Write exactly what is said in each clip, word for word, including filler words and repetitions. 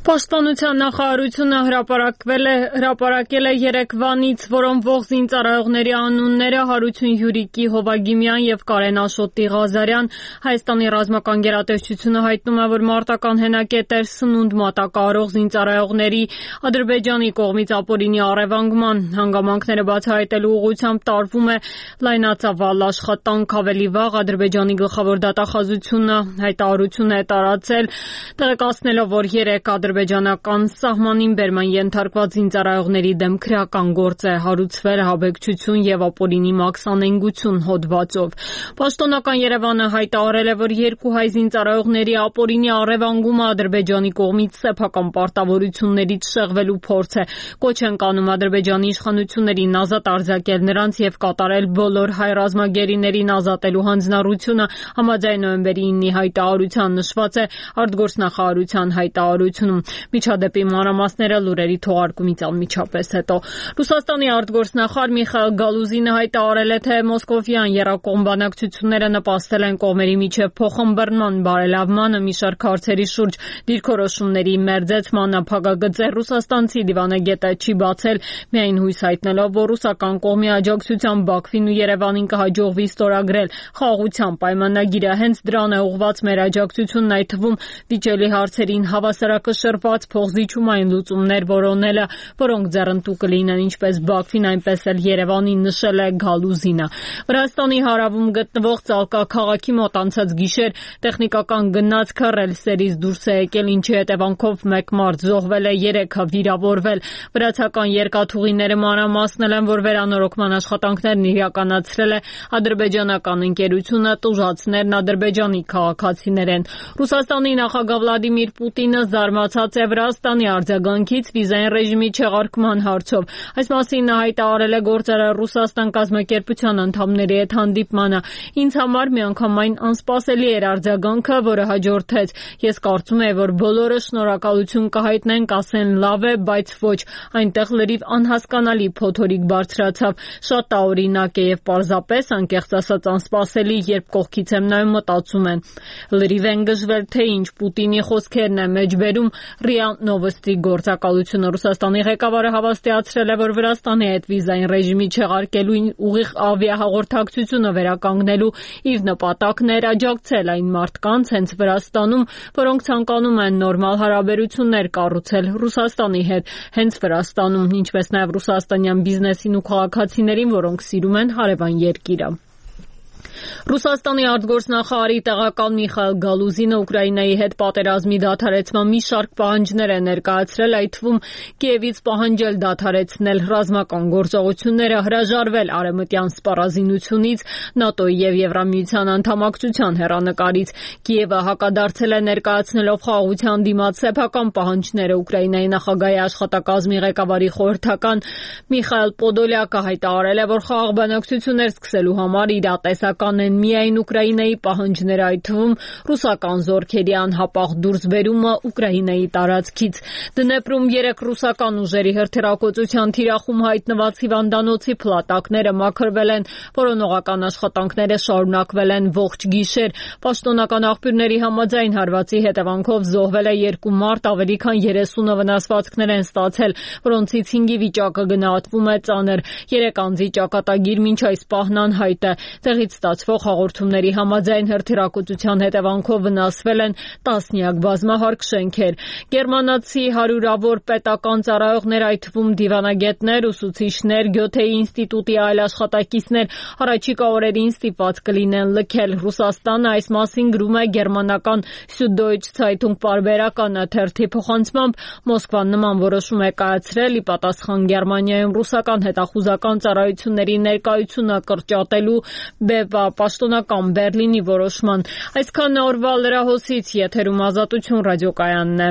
Պաշտպանության նախարարությունը հրապարակվել է հրապարակել է երեկվանից, որոնվող զինծառայողների անունները Հարություն Յուրիկի, Հովագիմյան եւ Կարեն Աշոտի Ղազարյան։ Հայաստանի ռազմական գերատեսչությունը հայտնում է, որ մարտական հենակետեր սնունդ մատակարարող զինծառայողների Ադրբեջանի կողմից ապօրինի առևանգման հանգամանքները բացահայտելու ուղղությամբ տարվում է լայնածավալ աշխատանք։ Ավելի վաղ Ադրբեջանի գլխավոր դատախազությունը հայտարարություն է տարածել, տեղեկացնելով, որ երեք ադրբեջանական սահմանին բերման ենթարկված զինծառայողների դեմ քրեական գործ է հարուցվել ահաբեկչություն եւ ապօրինի մաքսանենգություն հոդվածով։ Պաշտոնական Երևանը հայտարարել է, որ երկու հայ զինծառայողների ապօրինի առևանգումը Ադրբեջանի կողմից սեփական պարտավորություններից շեղվելու փորձ է։ Կոչ են կանում Ադրբեջանի իշխանություններին ազատ արձակել նրանց եւ կատարել բոլոր հայ ռազմագերիներին ազատելու հանձնառությունը։ Համաձայն նոյեմբերի իննի հայտարարության նշված է արտգործնախարարության հայտարարությունում։ Միջադեպի մանրամասները լուրերի թողարկումից անմիջապես հետո։ Ռուսաստանի արտգործնախարար Միխայիլ Գալուզինը հայտարարել է, թե մոսկովյան եռակողմ բանակցությունները նպաստել են կողմերի միջև փոխըմբռնման, բարելավմանը, մի շարք հարցերի շուրջ դիրքորոշումների մերձեցմանը։ Փակագծեր ռուսաստանցի դիվանագետը չի բացել, միայն հույս հայտնելով, որ ռուսական կողմի աջակցությամբ Բաքվին ու Երևանին կհաջողվի ստորագրել խաղաղության պայմանագիրը։ Հենց դրան է ուղղված մեր աջակցությունն, այդ թվում վիճելի հարցերին հավասարակշռված փոխզիջումային լուծումներ որոնելը, որոնք ձեռնտու կլինեն ինչպես Բաքվին, այնպես էլ Երևանին, նշել է Գալուզինը։ Վրաստանի հարավում գտնվող Ծալկա քաղաքի մոտ անցած գիշեր տեխնիկական գնացքը ռելսերից դուրս է եկել, ինչի հետևանքով մեկ մարդ զոհվել է, երեքը վիրավորվել։ Վրացական երկաթուղիները մանրամասնել են, որ վերանորոգման աշխատանքներն իրականացրել է ադրբեջանական ընկերությունը, տուժածներն ադրբեջանի քաղաքացիներ են։ Ռուսաստանի նախագահ Վլադիմիր Պուտինը զարմացած է Վրաստանի արձագանքից վիզային ռեժիմի չեղարկման հարցով։ Այս մասին նա հայտարարել է գործարար Ռուսաստան կազմակերպության անդամների հետ հանդիպմանը։ Ինձ համար միանգամայն անսպասելի էր արձագանքը, որը հաջորդեց։ Ես կարծում եմ, որ բոլորը շնորհակալություն կհայտնեն, կասեն լավ է, բայց ոչ, այնտեղ լրիվ անհասկանալի փոթորիկ բարձրացավ։ Շատ տարօրինակ է եւ պարզապես անկեղծ ասած անսպասելի, երբ կողքից եմ նայում, մտածում եմ լրիվ են գժվել, թե ինչ Պուտինի խոսքերն է մեջբերում ՌԻԱ Նովոստի գործակալությունը։ Ռուսաստանի ղեկավարը հավաստիացրել է, որ Վրաստանի հետ վիզային ռեժիմի չեղարկելու ուղիղ ավիահաղորդակցությունը վերականգնելու իր նպատակն էր աջակցել այն մարդկանց հենց Վրաստանում, որոնք ցանկանում են նորմալ հարաբերություններ կառուցել Ռուսաստանի հետ հենց Վրաստանում, ինչպես նաև ռուսաստանյան բիզնեսին ու քաղաքացիներին, որոնք սիրում են հարևան երկիրը։ Ռուսաստանի արտգործնախարարի տեղակալ Միխայիլ Գալուզինը Ուկրաինայի հետ պատերազմի դադարեցման մի շարք պահանջներ է ներկայացրել, այդ թվում Կիևից պահանջել դադարեցնել ռազմական գործողությունները, հրաժարվել արևմտյան սպառազինությունից, ՆԱՏՕ-ի եւ Եվրամիության անդամակցության հեռանկարից։ Կիևը հակադարձել է ներկայացնելով խաղաղության դիմաց սեփական պահանջները։ Ուկրաինայի նախագահի աշխատակազմի ղեկավարի խորհրդական Միխայիլ Պոդոլյակը հայտարարել է, որ խաղաղ բանակցություններ սկսելու համար իրատեսական են միայն Ուկրաինայի պահանջները, այդ թվում ռուսական զորքերի անհապաղ դուրսբերումը Ուկրաինայի տարածքից։ Դնեպրում երեք ռուսական ուժերի հրթիռակոծության թիրախում հայտնված հիվանդանոցի փլատակները մաքրվել են, որոնողական աշխատանքները շարունակվել են ողջ գիշեր։ Պաշտոնական աղբյուրների համաձայն հարվածի հետևանքով զոհվել է երկու մարդ, ավելի քան երեսունը վնասվածքներ են ստացել, որոնցից հինգի վիճակը գնահատվում է ծանր։ Երեք անձի ճակատագիր մինչ այս պահն անհայտ է։ Տեղից ստացվող հաղորդումների համաձայն հրթիռակոծության հետևանքով վնասվել են տասնյակ բազմահարկ շենքեր։ Գերմանացի հարյուրավոր պետական ծառայողներ, այդ թվում դիվանագետներ, ուսուցիչներ, Գյոթեի ինստիտուտի այլ աշխատակիցներ առաջիկա օրերին ստիպված կլինեն լքել Ռուսաստանը։ Այս մասին գրում է գերմանական Süddeutsche Zeitung պարբերականը թերթի փոխանցմամբ Մոսկվան նման որոշում է կայացրել ի պատասխան Գերմանիայում ռուսական հետախուզական ծառայությունների ներկայությունը կրճատելու բևա պաշտոնական Բերլինի որոշման։ Այսքան օրվա լրահոսից, եթերում Ազատություն ռադիոկայանն է։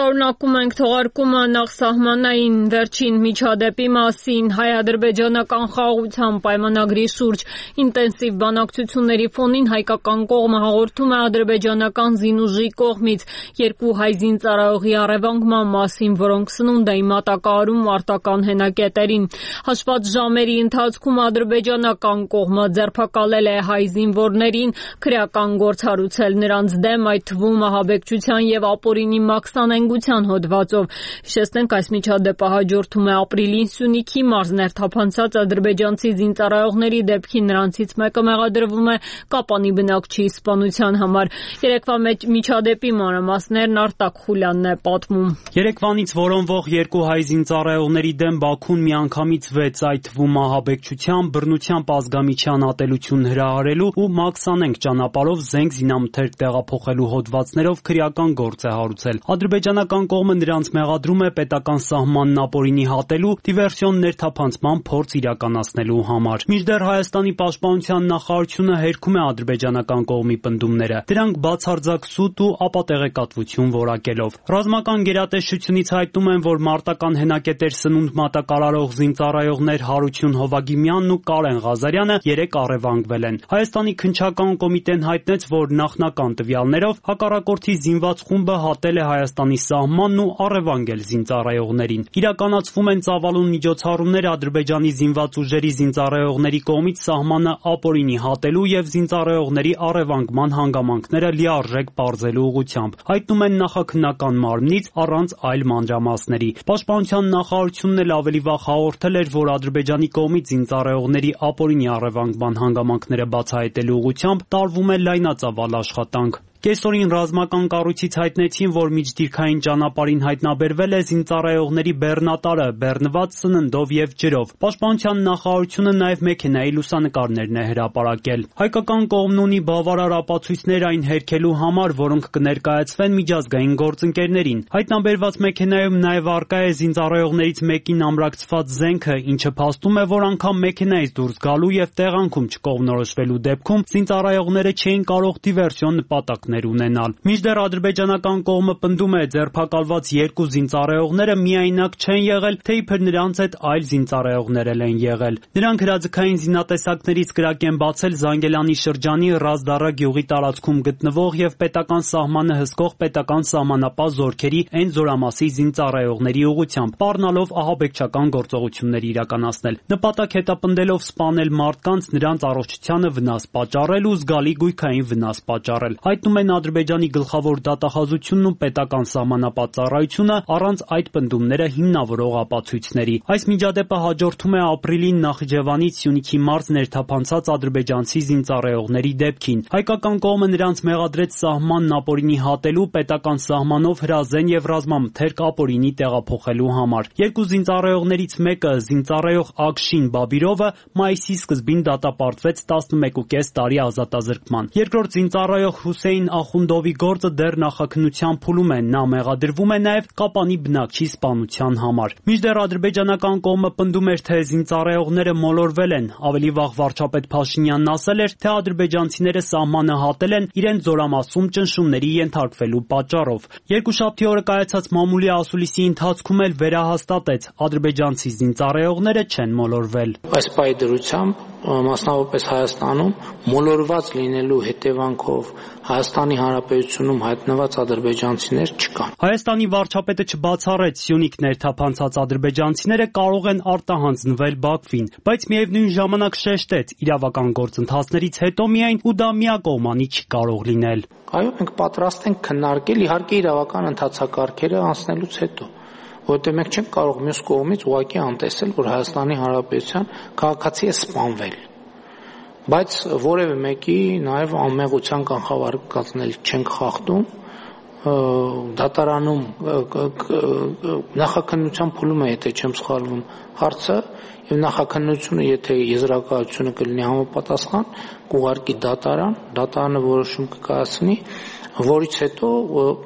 Շարունակում ենք թողարկումը նախսահմանային վերջին միջադեպի մասին հայ-ադրբեջանական խաղաղության պայմանագրի շուրջ ինտենսիվ բանակցությունների ֆոնին հայկական կողմը հաղորդում է ադրբեջանական զինուժի կողմից երկու հայ զինծառայողի առևանգման մասին, որոնք սնունդ էին մատակարարում մարտական հենակետերին։ Հաշված ժամերի ընթացքում ադրբեջանական կողմը ձերբակալել է հայ զինվորներին, քրեական գործ հարուցել նրանց դեմ, այդ թվում ահաբեկչության եւ ապօրինի մաքսանենգության հոդվածով։ Հիշեցնենք, այս միջադեպը հաջորդում է ապրիլին Սյունիքի մարզներ թափանցած ադրբեջանցի զինծառայողների դեպքին, նրանցից մեկը մեղադրվում է Կապանի բնակչի սպանության համար։ Երեկվա միջադեպի մանրամասներն Արտակ Խուլյանն է պատմում։ Երեկվանից որոնվող երկու հայ զինծառայողների դեմ Բաքուն միանգամից վեց, այդ թվում ահաբեկչության, բռնությամբ ազգամիչյան ատելություն հրահարելու ու մաքսանենգ ճանապարհով զենք զինամթերք տեղափոխելու հոդվածներով քրեական գործ է հարուցել։ Ադրբեջանական կողմը նրանց մեղադրում է պետական սահմանն ապօրինի հատելու, դիվերսիոն ներթափանցման փորձ իրականացնելու համար։ Մինչդեռ Հայաստանի պաշտպանության նախարարությունը հերքում է ադրբեջանական կողմի պնդումները, դրանք բացարձակ սուտ ու ապատեղեկատվություն որակելով։ Ռազմական գերատեսչությունից հայտնում են, որ մարտական հենակետեր սնունդ մատակարարող զինծառայողներ Հարություն Հովագիմյանն ու Կարեն Ղազարյանը երեկ առևանգվել են։ Հայաստանի քննչական կոմիտեն հայտնեց, որ նախնական տվյալներով հակառակորդի զինված խումբը հատել է Հայաստանի սահմանն ու առևանգել զինծառայողներին։ Իրականացվում են ծավալուն միջոցառումներ Ադրբեջանի զինված ուժերի զինծառայողների կողմից սահմանը ապօրինի հատելու եւ զինծառայողների առևանգման հանգամանքները լիարժեք պարզելու ուղղությամբ, հայտնում են նախաքննական մարմնից առանց այլ մանրամասների։ Պաշտպանության նախարարությունն էլ ավելի վաղ հաղորդել էր, որ Ադրբեջանի կողմից զինծառայողների ապօրինի առևանգման հանգամանքները բացահայտելու ուղղությամբ տարվում է լայնածավալ աշխատանք։ Կեսօրին ռազմական կառույցից հայտնեցին, որ միջդիրքային ճանապարհին հայտնաբերվել է զինծառայողների բեռնատարը, բեռնված սննդով եւ ջրով։ Պաշտպանության նախարարությունը նաեւ մեքենայի լուսանկարներն է հրապարակել։ Հայկական կողմն ունի բավարար ապացույցներ այն հերքելու համար, որոնք կներկայացվեն միջազգային գործընկերներին։ Հայտնաբերված մեքենայում նաեւ առկա է զինծառայողներից մեկին ամրակցված զենքը, ինչը փաստում է, որ անգամ մեքենայից դուրս գալու եւ տեղանքում չկողմնորոշվելու դեպքում զինծառայողները չէին կարող դիվերսիոն նպատակ ունենալ։ Մինչդեռ ադրբեջանական կողմը պնդում է, ձերբակալված երկու զինծառայողները միայնակ չեն եղել, թե իբր նրանց հետ այլ զինծառայողներ են եղել։ Նրանք հրաձգային զինատեսակներից կրակ են բացել Զանգելանի շրջանի Ռազդառա գյուղի տարածքում գտնվող եւ պետական սահմանը հսկող պետական սահմանապահ զորքերի Էն զորամասի զինծառայողների ուղղությամբ, սպառնալով ահաբեկչական գործողություններ իրականացնել, նպատակ հետապնդելով սպանել մարդկանց, նրանց առողջությանը վնաս պատճառել ու զգալի գույքային վնաս պատճառել։ Հայտնում են Ադրբեջանի գլխավոր դատախազությունն ու պետական սահմանապահ ծառայությունը առանց այդ պնդումները հիմնավորող ապացույցների։ Այս միջադեպը հաջորդում է ապրիլին Նախիջևանից Սյունիքի մարզ ներթափանցած ադրբեջանցի զինծառայողների դեպքին։ Հայկական կողմը նրանց մեղադրեց սահմանն ապօրինի հատելու, պետական սահմանով հրազեն եւ ռազմամթերք ապօրինի տեղափոխելու համար։ Երկու զինծառայողներից մեկը, զինծառայող Ակշին Բաբիրովը, մայիսի սկզբին դատապարտվեց տասնմեկուկես տարի ազատազրկման։ Երկրորդ զինծառայող Հուսեյն Ախունդովի գործը դեռ նախաքննության փուլում է, նա մեղադրվում է նաև Կապանի բնակչի սպանության համար։ Մինչդեռ ադրբեջանական կողմը պնդում էր, թե զինծառայողները մոլորվել են, ավելի վաղ վարչապետ Փաշինյանն ասել էր, թե ադրբեջանցիները սահմանը հատել են իրենց զորամասում ճնշումների ենթարկվելու պատճառով։ Երկուշաբթի օրը կայացած մամուլի ասուլիսի ընթացքում էլ վերահաստատեց, ադրբեջանցի զինծառայողները չեն մոլորվել։ Այս պայդրությամբ մասնավորապես Հայաստանում մոլորված լինելու հետևանքով Հայաստանի Հանրապետությունում հայտնված ադրբեջանցիներ չկան։ Հայաստանի վարչապետը չբացառեց, Սյունիք ներթափանցած ադրբեջանցիները կարող են արտահանձնվել Բաքվին, բայց միևնույն ժամանակ շեշտեց, իրավական գործընթացներից հետո միայն ու դա միակողմանի չի կարող լինել։ Այո, մենք պատրաստ ենք քննարկել իհարկե իրավական ընթացակարգերը անցնելուց հետո, որտեղ մենք չենք կարող մյուս կողմից ուղղակի անտեսել, որ Հայաստանի Հանրապետության քաղաքացի է սպանվել, բայց որևէ մեկի նաև անմեղության կանխավարկածներ չենք խախտում, դատարանում նախաքննության փուլում է, եթե չեմ սխալվում, հարցը եւ նախաքննությունը, եթե եզրակացությունը կլինի համապատասխան, կուղարկի դատարան, դատարանը որոշում կկայացնի, որից հետո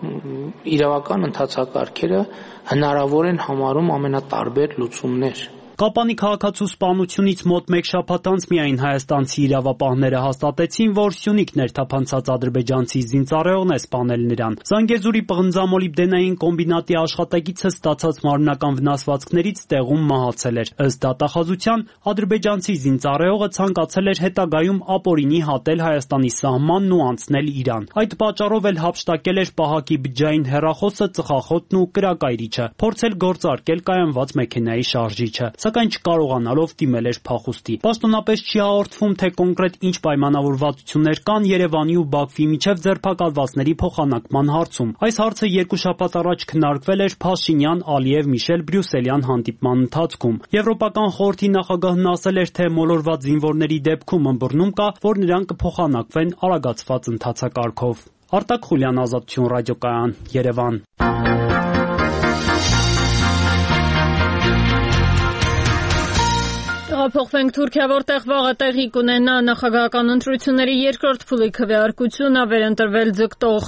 իրավական ընթացակարգերը հնարավոր են համարում ամենատարբեր լուծումներ։ Կապանի քաղաքացու սպանությունից մոտ մեկ շաբաթ անց միայն հայաստանցի իրավապահները հաստատեցին, որ Սյունիք ներթափանցած ադրբեջանցի զինծառայողն է սպանել նրան։ Զանգեզուրի պղնձամոլիբդենային կոմբինատի աշխատակիցը ստացած մարմնական վնասվածքներից տեղում մահացել էր։ Ըստ դատախազության, ադրբեջանցի զինծառայողը ցանկացել էր հետագայում ապօրինի հատել Հայաստանի սահմանն ու անցնել Իրան։ Այդ պատճառով էլ հափշտակել էր պահակի բջջային հեռախոսը, ծխախոտն ու կրակայրիչը, փորձել գործարկել կայանված մեքենայի շարժիչը, սակայն չկարողանալով դիմել էր փախուստի։ Պաշտոնապես չի հաղորդվում, թե կոնկրետ ինչ պայմանավորվածություններ կան Երևանի ու Բաքվի միջև ձերբակալվածների փոխանակման հարցում։ Այս հարցը երկու շաբաթ առաջ քննարկվել էր Փաշինյան-Ալիև-Միշել բրյուսելյան հանդիպման ընթացքում։ Եվրոպական խորհրդի նախագահն ասել էր, թե մոլորված զինվորների դեպքում ըմբռնում կա, որ նրանք կփոխանակվեն արագացված ընթացակարգով։ Արտակ Խուլյան, Ազատություն ռադիոկայան, Երևան։ Փոխվենք Թուրքիա, որտեղ վաղը տեղի կունենա նախագահական ընտրությունների երկրորդ փուլի քվեարկությունը, վերընտրվել ձգտող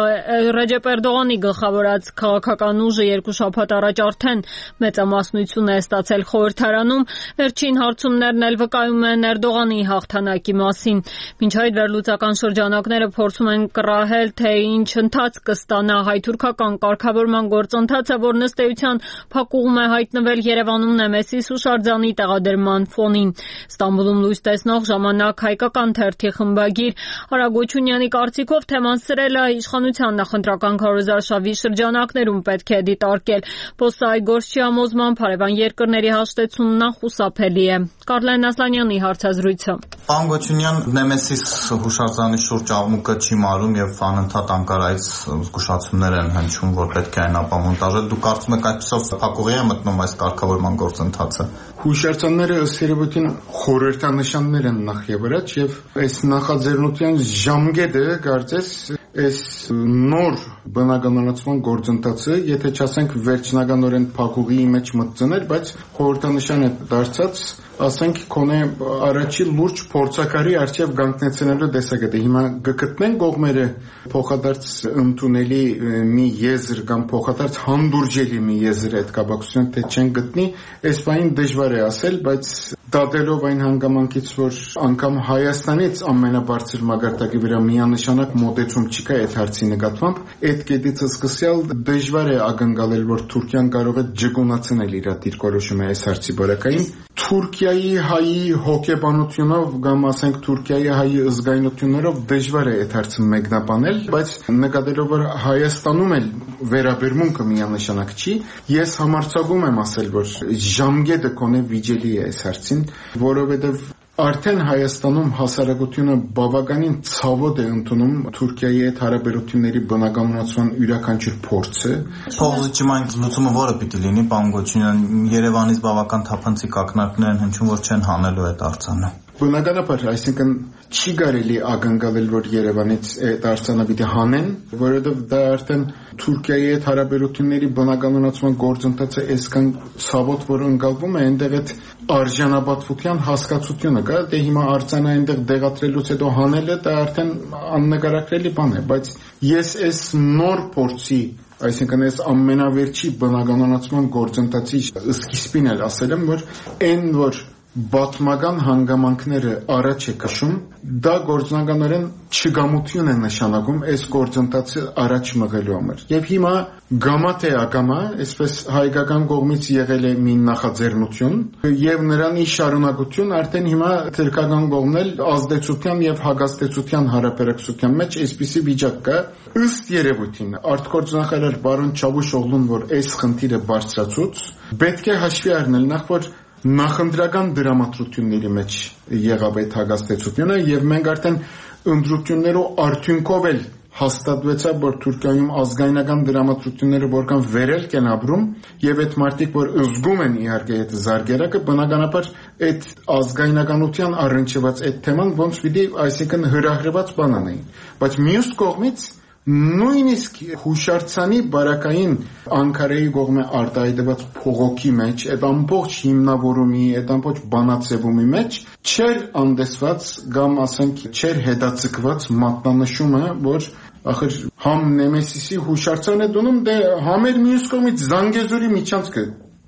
Ռեջեփ Էրդողանի գլխավորած քաղաքական ուժը երկու շաբաթ առաջ արդեն մեծամասնություն է ստացել խորհրդարանում։ Վերջին հարցումներն էլ վկայում են Էրդողանի հաղթանակի մասին։ Մինչ այդ վերլուծական շրջանակները փորձում են կռահել, թե ինչ ընթացք կստանա հայ-թուրքական կարգավորման գործընթացը, որ ըստ էության փակուղում է հայտնվել Երևանում Նեմեսիս հուշարձանի տեղադրման ֆոնին։ Ստամբուլում լույս տեսնող ժամանակ հայկական թերթի խմբագիր Արա Գոչունյանի կարծիքով թեման սրելը իշխանության նախընտրական քարոզարշավի շրջանակներում պետք է դիտարկել։ Պոստայի գործչի համոզմամբ հարևան երկրների հաշտեցումն անխուսափելի է։ Կարլեն Ասլանյանի հարցազրույցը։ Պարոն Գոչունյան, Նեմեսիս հուշարձանի շուրջ աղմուկը չի մարում եւ անընդհատ Անկարայից զգուշացումներ են հնչում, որ պետք է այն ապամոնտաժել։ Դուք կարծում եք այդպիսով փակուղի է մտնում այս կարգավորման գործընթացը։ Հուշարձանները ըստ երևույթին խորհրդանշաններ են նախ եւ առաջ եւ այս նախաձեռնության ժամկետը կարծես այս նոր բնականոնացման գործընթացը, եթե չասենք վերջնականորեն փակուղի մեջ մտցնել, բայց խորհրդանշան է դարձած, ասենք կոնե առաջի լուրջ փորձակարի արժեվ գանգնեցնելու տեսակետը։ Հիմա կգտնեն կողմերը փոխադարձ ընդունելի մի եզր կամ փոխադարձ հանդուրժելի մի եզր այդ կապակցությամբ թե չեն գտնի, այս բանին դժվար է ասել, բայց դատելով այն հանգամանքից, որ անգամ Հայաստանից ամենաբարձր մակարդակի վրա միանշանակ մոտեցում չկա այդ հարցի նկատմամբ, այդ կետից սկսյալ դժվար է ակնկալել, որ Թուրքիան կարող է ջգունացնել իր դիրքորոշումը այս հարցի բարակային։ Թուրքիայի հայի հոգեբանությունով կամ ասենք Թուրքիայի հայի զգայունություններով դժվար է այդ հարցը մեկնաբանել, բայց նկատելով որ Հայաստանում էլ վերաբերմունքը միանշանակ չի, ես համարձակում եմ ասել, որ ժամկետը կոնե վիճելի է այս հարցին, որովհետև արդեն Հայաստանում հասարակությունը բավականին ցավոտ է ընդունում Թուրքիայի հետ հարաբերությունների բնականոնացման յուրաքանչյուր փորձը։ Փոխզիջման լուծումը որը պիտի լինի, պարոն Գոչունյան, Երևանից բավական թափանցիկ ակնարկներ են հնչում, որ չեն հանելու այդ արձանը։ Բնականաբար, այսինքն չի կարելի ակնկալել, որ Երևանից այդ արձանը պիտի հանեն, որովհետև դա արդեն Թուրքիայի հետ հարաբերությունների բնականոնացման գործընթացը այսքան ցավոտ որ ընկալվում է, այնտեղ այդ արժանապատվության հասկացությունը կա, դե հիմա արձանը այնտեղ դեղատրելուց հետո հանելը դա արդեն աննկարագրելի բան է, բայց ես այս նոր փորձի, այսինքն այս ամենավերջի բնականոնացման գործընթացի սկիզբին էլ ասել եմ, որ այն որ բացմական հանգամանքները առաջ է քշում, դա գործնականորեն չգամություն է նշանակում այս գործընթացը առաջ մղելու համար։ Եվ հիմա գամա թե ակամա, այսպես հայկական կողմից եղել է մի նախաձեռնություն եւ նրան ի շարունակություն արդեն հիմա թուրքական կողմն էլ ազդեցության եւ հագաստեցության հարաբերակցության մեջ այսպիսի վիճակ կա։ Ըստ երևույթին արտգործնախարար պարոն Չավուշօղլուն, որ այս խնդիրը բարձրացուց, պետք է հաշվի առնել նախ որ նախընտրական դրամատրությունների մեջ եղավ այդ հագաստեցությունը եւ մենք արդեն ընդրություններով արդյունքով էլ հաստատվեցավ, որ Թուրքիայում ազգայնական դրամատրությունները որքան վերելք են ապրում եւ այդ մարդիկ, որ զգում են իհարկե այդ զարգերակը, բնականաբար այդ ազգայնականության առնչված այդ թեման ոնց պիտի, այսինքն հրահրված բան անեին, բայց մյուս կողմից նույնիսկ հուշարձանի բարակային Անկարայի կողմը արտահայտված փողոքի մեջ, այդ ամբողջ հիմնավորումի, այդ ամբողջ բանացևումի մեջ չեր անդեսված կամ ասենք չեր հետաձգված մատնանշումը, որ ախր համ Նեմեսիսի հուշարձանը դնում, դե համ էլ մյուս կողմից Զանգեզուրի միջանցքը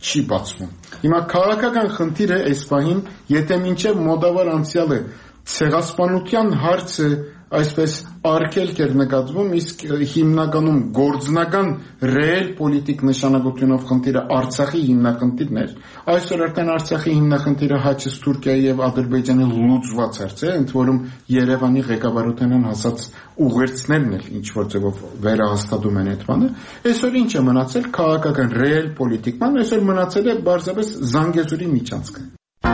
չի բացվում։ Հիմա քաղաքական խնդիրը այս պահին, եթե մինչև մոտավոր անցյալը ցեղասպանության հարցը այսպես արգելք էր նկատվում, իսկ հիմնականում գործնական ռեալ պոլիտիկ նշանակությունով խնդիրը Արցախի հիմնախնդիրն էր, այսօր արդեն Արցախի հիմնախնդիրը Հաչից Թուրքիայի եւ Ադրբեջանի լուծված հարց է, ընդ որում Երևանի ղեկավարությանն հասած ուղերձներն էլ ինչ որ ձևով վերահաստատում են այդ բանը։ Այսօր ինչ է մնացել քաղաքական ռեալ պոլիտիկ բան, այսօր մնացել է բարձրապես Զանգեզուրի միջանցքը։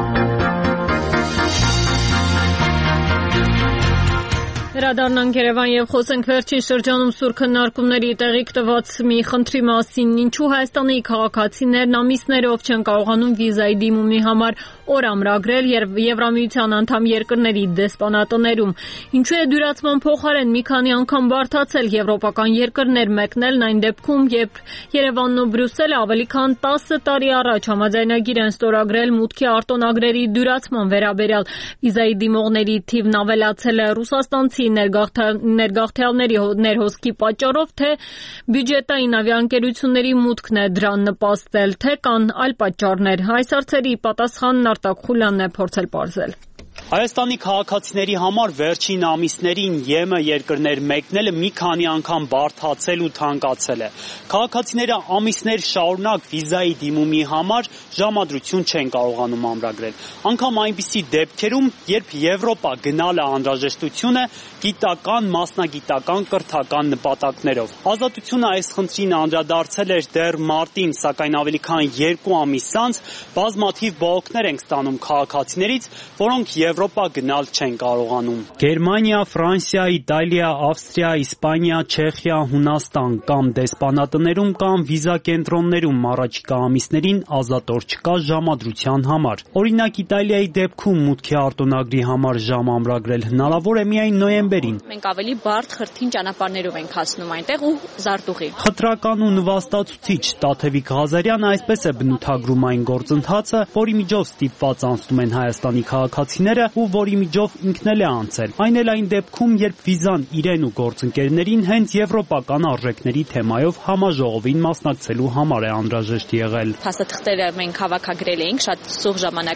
Վերադառնանք Երևան եւ խոսենք վերջին շրջանում սուր քննարկումների տեղիք տված մի խնդրի մասին, ինչու Հայաստանի քաղաքացիներն ամիսներով չեն կարողանում վիզայի դիմումի համար օր ամրագրել Եվրամիության անդամ երկրների դեսպանատներում, ինչու է դյուրացման փոխարեն մի քանի անգամ բարդացել եվրոպական երկրներ մեկնելն այն դեպքում, երբ Երևանն ու Բրյուսելը ավելի քան տասը տարի առաջ համաձայնագիր են ստորագրել մուտքի արտոնագրերի դյուրացման վերաբերյալ։ Վիզայի դիմողների թիվն ավելացել է ռուսաստանցի ներգաղթյալների ներհոսքի պատճառով, թե բյուջետային ավիաընկերությունների մուտքն է դրան նպաստել, թե կան այլ պատճառներ։ Այս հարցերի պատասխանն Արտակ Խուլյանն է փորձել պարզել։ Հայաստանի քաղաքացիների համար վերջին ամիսներին ԵՄ երկրներ մեկնելը մի քանի անգամ բարդացել ու թանկացել է։ Քաղաքացիները ամիսներ շարունակ վիզայի դիմումի համար ժամադրություն չեն կարողանում ամրագրել։ Անգամ այնպիսի դեպքերում, երբ Եվրոպա գնալը անհրաժեշտություն է գիտական, մասնագիտական, կրթական նպատակներով։ Ազատությունը այս խնդրին անդրադարձել էր դեռ մարտին, սակայն ավելի քան երկու ամիս անց բազմաթիվ բողոքներ ենք ստանում քաղաքացիներից, որոնք Եվրոպա գնալ չեն կարողանում։ Գերմանիա, Ֆրանսիա, Իտալիա, Ավստրիա, Իսպանիա, Չեխիա, Հունաստան կամ դեսպանատներում կամ վիզա կենտրոններում առաջիկա ամիսներին ազատոր չկա ժամադրության համար։ Օրինակ Իտալիայի դեպքում մուտքի արտոնագրի համար ժամ ամրագրել հնարավոր է միայն նոյեմբերին։ Մենք ավելի բարդ խրթին ճանապարհներով ենք հասնում այնտեղ ու զարտուղի։ Խտրական ու նվաստացուցիչ Տաթևիկ Ղազարյանը այսպես է բնութագրում այն գործընթացը, որի միջով ստիպված անցնում են Հայաստանի քաղաքացիները ու որի միջով ինքն էլ է անցել։ Այն էլ այն դեպքում, երբ վիզան իրեն ու գործընկերներին հենց եվրոպական արժեքների թեմայով համաժողովին մասնակցելու համար է անհրաժեշտ եղել։ Փաստաթղթերը մենք հավաքագրել էինք շատ սուղ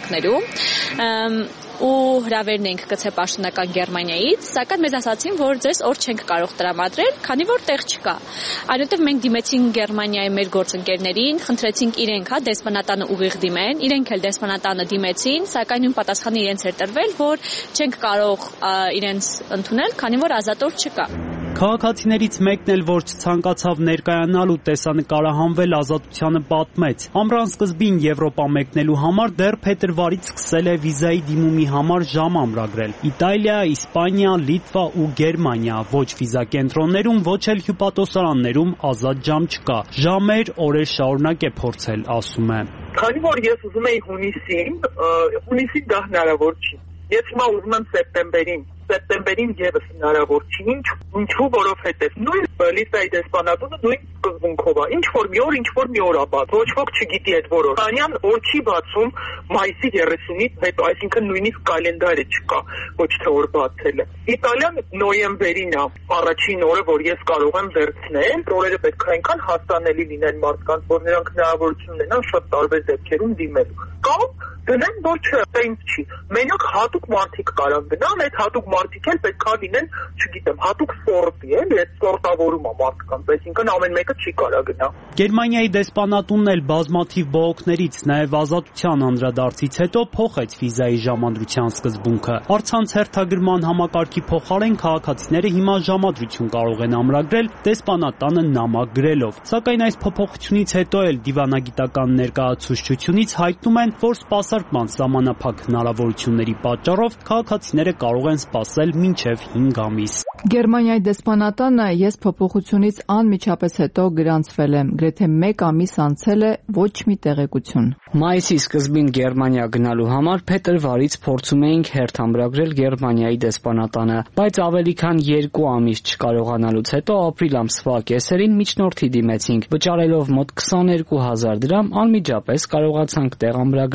ժամանակներում ու հրավերն ենք գցել պաշտոնական Գերմանիայից, սակայն մեզ ասացին, որ ձեզ օր չենք կարող տրամադրել, քանի որ տեղ չկա։ Այնուհետև մենք դիմեցինք Գերմանիայի մեր գործընկերներին, խնդրեցինք իրենք հա դեսպանատանը ուղիղ դիմեն, իրենք էլ դեսպանատանը դիմեցին, սակայն նույն պատասխանը իրենց էր տրվել, որ չենք կարող իրենց ընդունել, քանի որ ազատոր չկա։ Քաղաքացիներից մեկն էլ, որ չցանկացավ ներկայանալ ու տեսանկարահանվել ազատությանը պատմեց։ Ամռան սկզբին Եվրոպա մեկնելու համար դեռ փետրվարից սկսել է վիզայի դիմումի համար ժամ ամրագրել։ Իտալիա, Իսպանիա, Լիտվա ու Գերմանիա ոչ վիզա կենտրոններում, ոչ էլ հյուպատոսարաններում ազատ ժամ չկա։ Ժամեր, օրեր շարունակ է փորձել, ասում է։ Քանի որ ես ուզում էի հունիսին, հունիսին դա հնարավոր չի։ Ես հիմա ուզում եմ սեպտեմբերին, սեպտեմբերին եւս հնարավոր չի, ինչու, որովհետեւ նույն լիստայի դեսպանատունը նույն սկզբունքով է, ինչ որ մի օր, ինչ որ մի օր է բաց, ոչ ոք չգիտի այդ որոշ։ Անյան օր չի բացում մայիսի երեսունից հետո, այսինքն նույնիսկ կալենդարը չկա, ոչ թե օր բացել է։ Իտալիան նոյեմբերին է առաջին օրը, որ ես կարող եմ վերցնել, օրերը պետք է այնքան հասանելի լինեն մարդկանց, որ նրանք հնարավորություն ունենան շատ տարբեր դեպքերում դիմելու։ Կամ դնեն, որ չէ, դա ինձ չի։ Մենակ հատուկ մարդիկ կարան գնան, այդ հատուկ մարդիկ էլ պետք է լինեն, չգիտեմ, հատուկ սպորտի էլ, այդ սպորտավորում է մարդկանց, այսինքն ամեն մեկը չի կարա գնա։ Գերմանիայի դեսպանատունն էլ բազմաթիվ բողոքներից, նաև ազատության անդրադարձից հետո փոխեց վիզայի ժամադրության սկզբունքը։ Առցանց հերթագրման համակարգի փոխարեն քաղաքացիները հիմա ժամադրություն կարող են ամրագրել դեսպանատանը նամակ գրելով։ Սակայն այս փոփոխությունից հետո էլ դիվանագիտական ներկայացուցչությունից հայտնում են, որ սպասարկման սահմանափակ հնարավորությունների պատճառով քաղաքացիները կարող են սպասել մինչև հինգ ամիս։ Գերմանիայի դեսպանատանը ես փոփոխությունից անմիջապես հետո գրանցվել եմ, գրեթե մեկ ամիս անցել է, ոչ մի տեղեկություն։ Մայիսի սկզբին Գերմանիա գնալու համար փետրվարից փորձում էինք հերթ ամրագրել Գերմանիայի դեսպանատանը, բայց ավելի քան երկու ամիս չկարողանալուց հետո ապրիլ ամսվա կեսերին միջնորդի դիմեցինք, վճարելով մոտ քսաներկու հազար դրամ, անմիջապես կարողացանք տեղ ամրագրել ապրիլ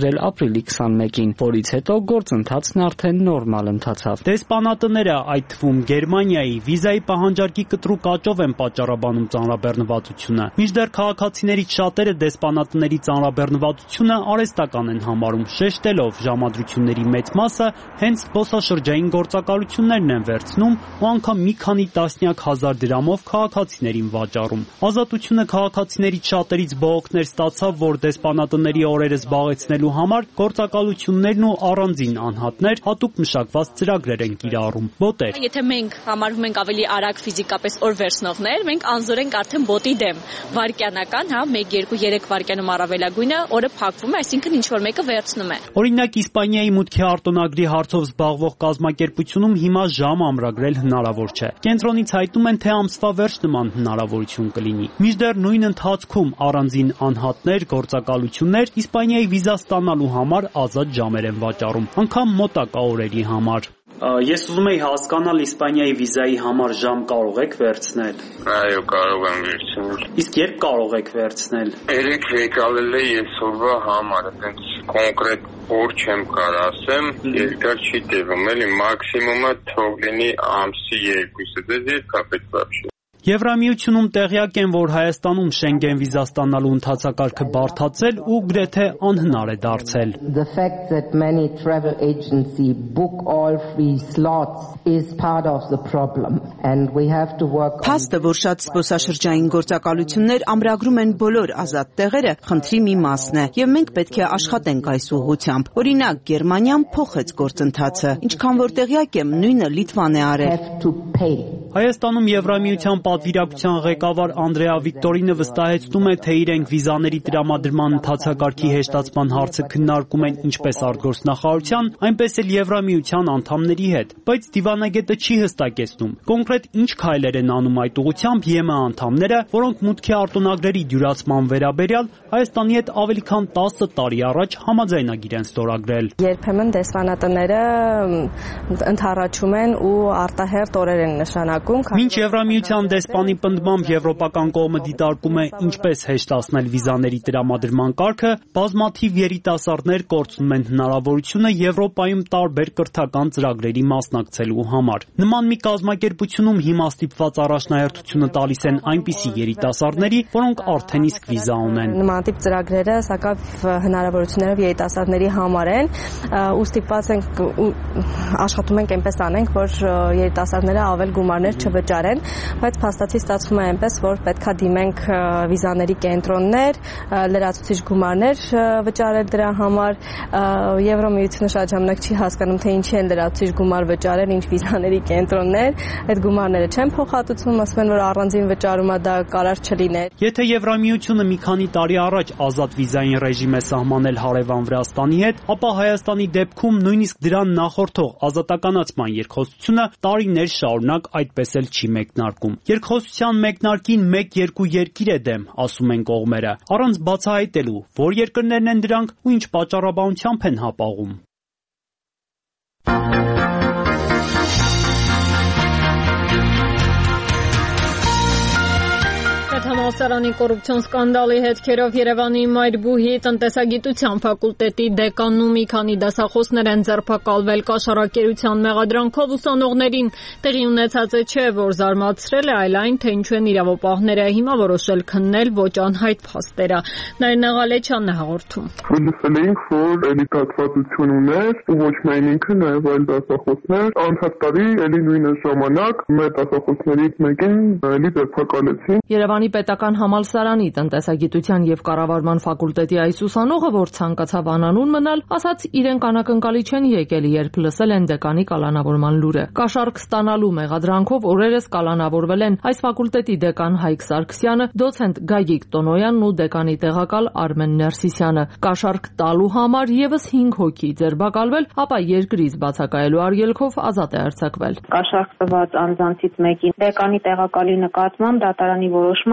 ապրիլի քսանմեկին, որից հետո գործընթացն արդեն նորմալ ընթացավ։ Դեսպանատները, այդ թվում Գերմանիայի, վիզայի պահանջարկի կտրուկ աճով են պատճառաբանում ծանրաբեռնվածությունը։ Մինչդեռ քաղաքացիներից շատերը դեսպանատների ծանրաբեռնվածությունը արհեստական են համարում, շեշտելով ժամադրությունների մեծ մասը հենց զբոսաշրջային գործակալություններն են վերցնում ու անգամ մի քանի տասնյակ հազար դրամով քաղաքացիներին վաճառում։ Ազատությունը քաղաքացիներից շատերից բողոքներ ստացավ, որ դեսպանատների օրերը զբաղեցնելու համար գործակալություններն ու առանձին անհատներ հատուկ մշակված ծրագրեր են կիրառում։ Բոտեր։ Եթե մենք համարվում ենք ավելի արագ ֆիզիկապես օր վերցնողներ, մենք անզոր ենք արդեն բոտի դեմ։ Վայրկյանական, հա, մեկ, երկու, երեք վայրկյանում առավելագույնը օրը փակվում է, այսինքն ինչ որ մեկը վերցնում է։ Օրինակ Իսպանիայի մուտքի արտոնագրի հարցով զբաղվող կազմակերպությունում հիմա ժամ ամրագրել հնարավոր չէ։ Կենտրոնից հայտնում են, թե ամսվա վերջ նման հնարավորություն կլինի։ Մինչդեռ նույն ընթացքում առանձին անհատներ, գործակալություններ Իսպանիայի վիզա ստանալու համար ազատ ժամեր են վաճառում, անգամ մոտակա օրերի համար։ Ես ուզում եի հասկանալ Իսպանիայի վիզայի համար ժամ կարող եք վերցնել։ Այո, կարող եմ վերցնել։ Իսկ երբ կարող եք վերցնել։ Երեք եկալել է այսօրվա համար, այնց կոնկրետ օր չեմ կարող ասեմ, երկար չի տևում, էլի մաքսիմումը թող լինի ամսի երկուսը, դες երկա պետք է։ Եվրամիությունում տեղյակ են, որ Հայաստանում Շենգեն վիզա ստանալու ընթացակարգը բարդացել ու գրեթե անհնար է դարձել։ The fact that many travel agency book all free slots is part of the problem and we have to work on. Փաստը, որ շատ զբոսաշրջային գործակալություններ ամրագրում են բոլոր ազատ տեղերը, խնդրի մի մասն է, եւ մենք պետք է աշխատենք այս ուղղությամբ։ Օրինակ, Գերմանիան փոխեց գործընթացը, ինչքան որ տեղյակ եմ, նույնը Լիտվան է արել։ Հայաստանում Եվրամիության պատվիրակության ղեկավար Անդրեա Վիկտորինը վստահեցնում է, թե իրենք վիզաների տրամադրման ընթացակարգի հեշտացման հարցը քննարկում են ինչպես արտգործնախարարության, այնպես էլ Եվրամիության անդամների հետ, բայց դիվանագետը չի հստակեցնում կոնկրետ ինչ քայլեր են անում այդ ուղղությամբ ԵՄ անդամները, որոնք մուտքի արտոնագրերի դյուրացման վերաբերյալ Հայաստանի հետ ավելի քան տասը տարի առաջ համաձայնագիր են ստորագրել։ Երբեմն դեսպանատները ընդառաջում են ու արտահերթ օրեր են նշանակում։ Մինչ Եվրամիության դեսպանի պնդմամբ եվրոպական կողմը դիտարկում է ինչպես հեշտացնել վիզաների տրամադրման կարգը, բազմաթիվ երիտասարդներ կորցնում են հնարավորությունը Եվրոպայում տարբեր կրթական ծրագրերի մասնակցելու համար։ Նման մի կազմակերպությունում հիմա ստիպված առաջնահերթությունը տալիս են այնպիսի երիտասարդների, որոնք արդեն իսկ վիզա ունեն։ Նմանատիպ ծրագրերը սակայն հնարավորություններով երիտասարդների համար են, ու ստիպված ենք աշխատում ենք այնպես անենք, որ երիտասարդները ավել գումարներ չվճարեն, բայց փաստացի ստացվում է այնպես, որ պետքա դիմենք վիզաների կենտրոններ, լրացուցիչ գումարներ վճարել դրա համար։ Եվրոմիությունը շատ ժամանակ չի հասկանում, թե ինչի են լրացուցիչ գումար վճարել, ինչ վիզաների կենտրոններ, այդ գումարները չեն փոխհատուցվում, ասում են, որ առանձին վճարումա դա կարար չլիներ։ Եթե Եվրամիությունը մի քանի տարի առաջ ազատ վիզային ռեժիմ է սահմանել հարևան Վրաստանի հետ, ապա Հայաստանի դեպքում նույնիսկ դրան նախորդող ազատականացման երկխոսությունը տարիներ շարունակ այդպես էլ չի մեկնարկում։ Երկխոսության մեկնարկին մեկ-երկու երկիր է դեմ, ասում են կողմերը, առանց բացահայտելու, որ երկրներն են դրանք ու ինչ պատճառաբանությամբ են հապաղում։ Համալսարանի կոռուպցիոն սկանդալի հետքերով Երևանի Մայրբուհի տնտեսագիտության ֆակուլտետի դեկանն ու մի քանի դասախոսներ են ձերբակալվել կաշառակերության մեղադրանքով ուսանողներին։ Տեղի ունեցածը չէ, որ զարմացրել է, այլ այն, թե ինչու են իրավապահները հիմա որոշել քննել ոչ անհայտ փաստերը։ Նարինե Ղալեչյանն է հաղորդում։ Լսել էինք, որ էլիտացվածություն ուներ, ու ոչ միայն ինքը, նաև այլ դասախոսներ, անցած տարի էլի նույն ժամանակ մեր դասախոսներից մեկին էլի ձերբակալեցին։ Երևանի պետական համալսարանի տնտեսագիտության եւ կառավարման ֆակուլտետի այս ուսանողը, որ ցանկացավ անանուն մնալ, ասաց իրենք անակնկալի չեն եկել, երբ լսել են դեկանի կալանավորման լուրը։ Կաշառք ստանալու մեղադրանքով օրերս կալանավորվել են այս ֆակուլտետի դեկան Հայկ Սարգսյանը, դոցենտ Գագիկ Տոնոյանն ու դեկանի տեղակալ Արմեն Ներսիսյանը։ Կաշառք տալու համար եւս հինգ հոգի ձերբակալվել, ապա երկրից բացակայելու արգելքով ազատ է արձակվել։ Կաշառք տված անձանցից մեկին դեկանի տեղակալի նկատմամբ դատարանի որոշմամբ որպես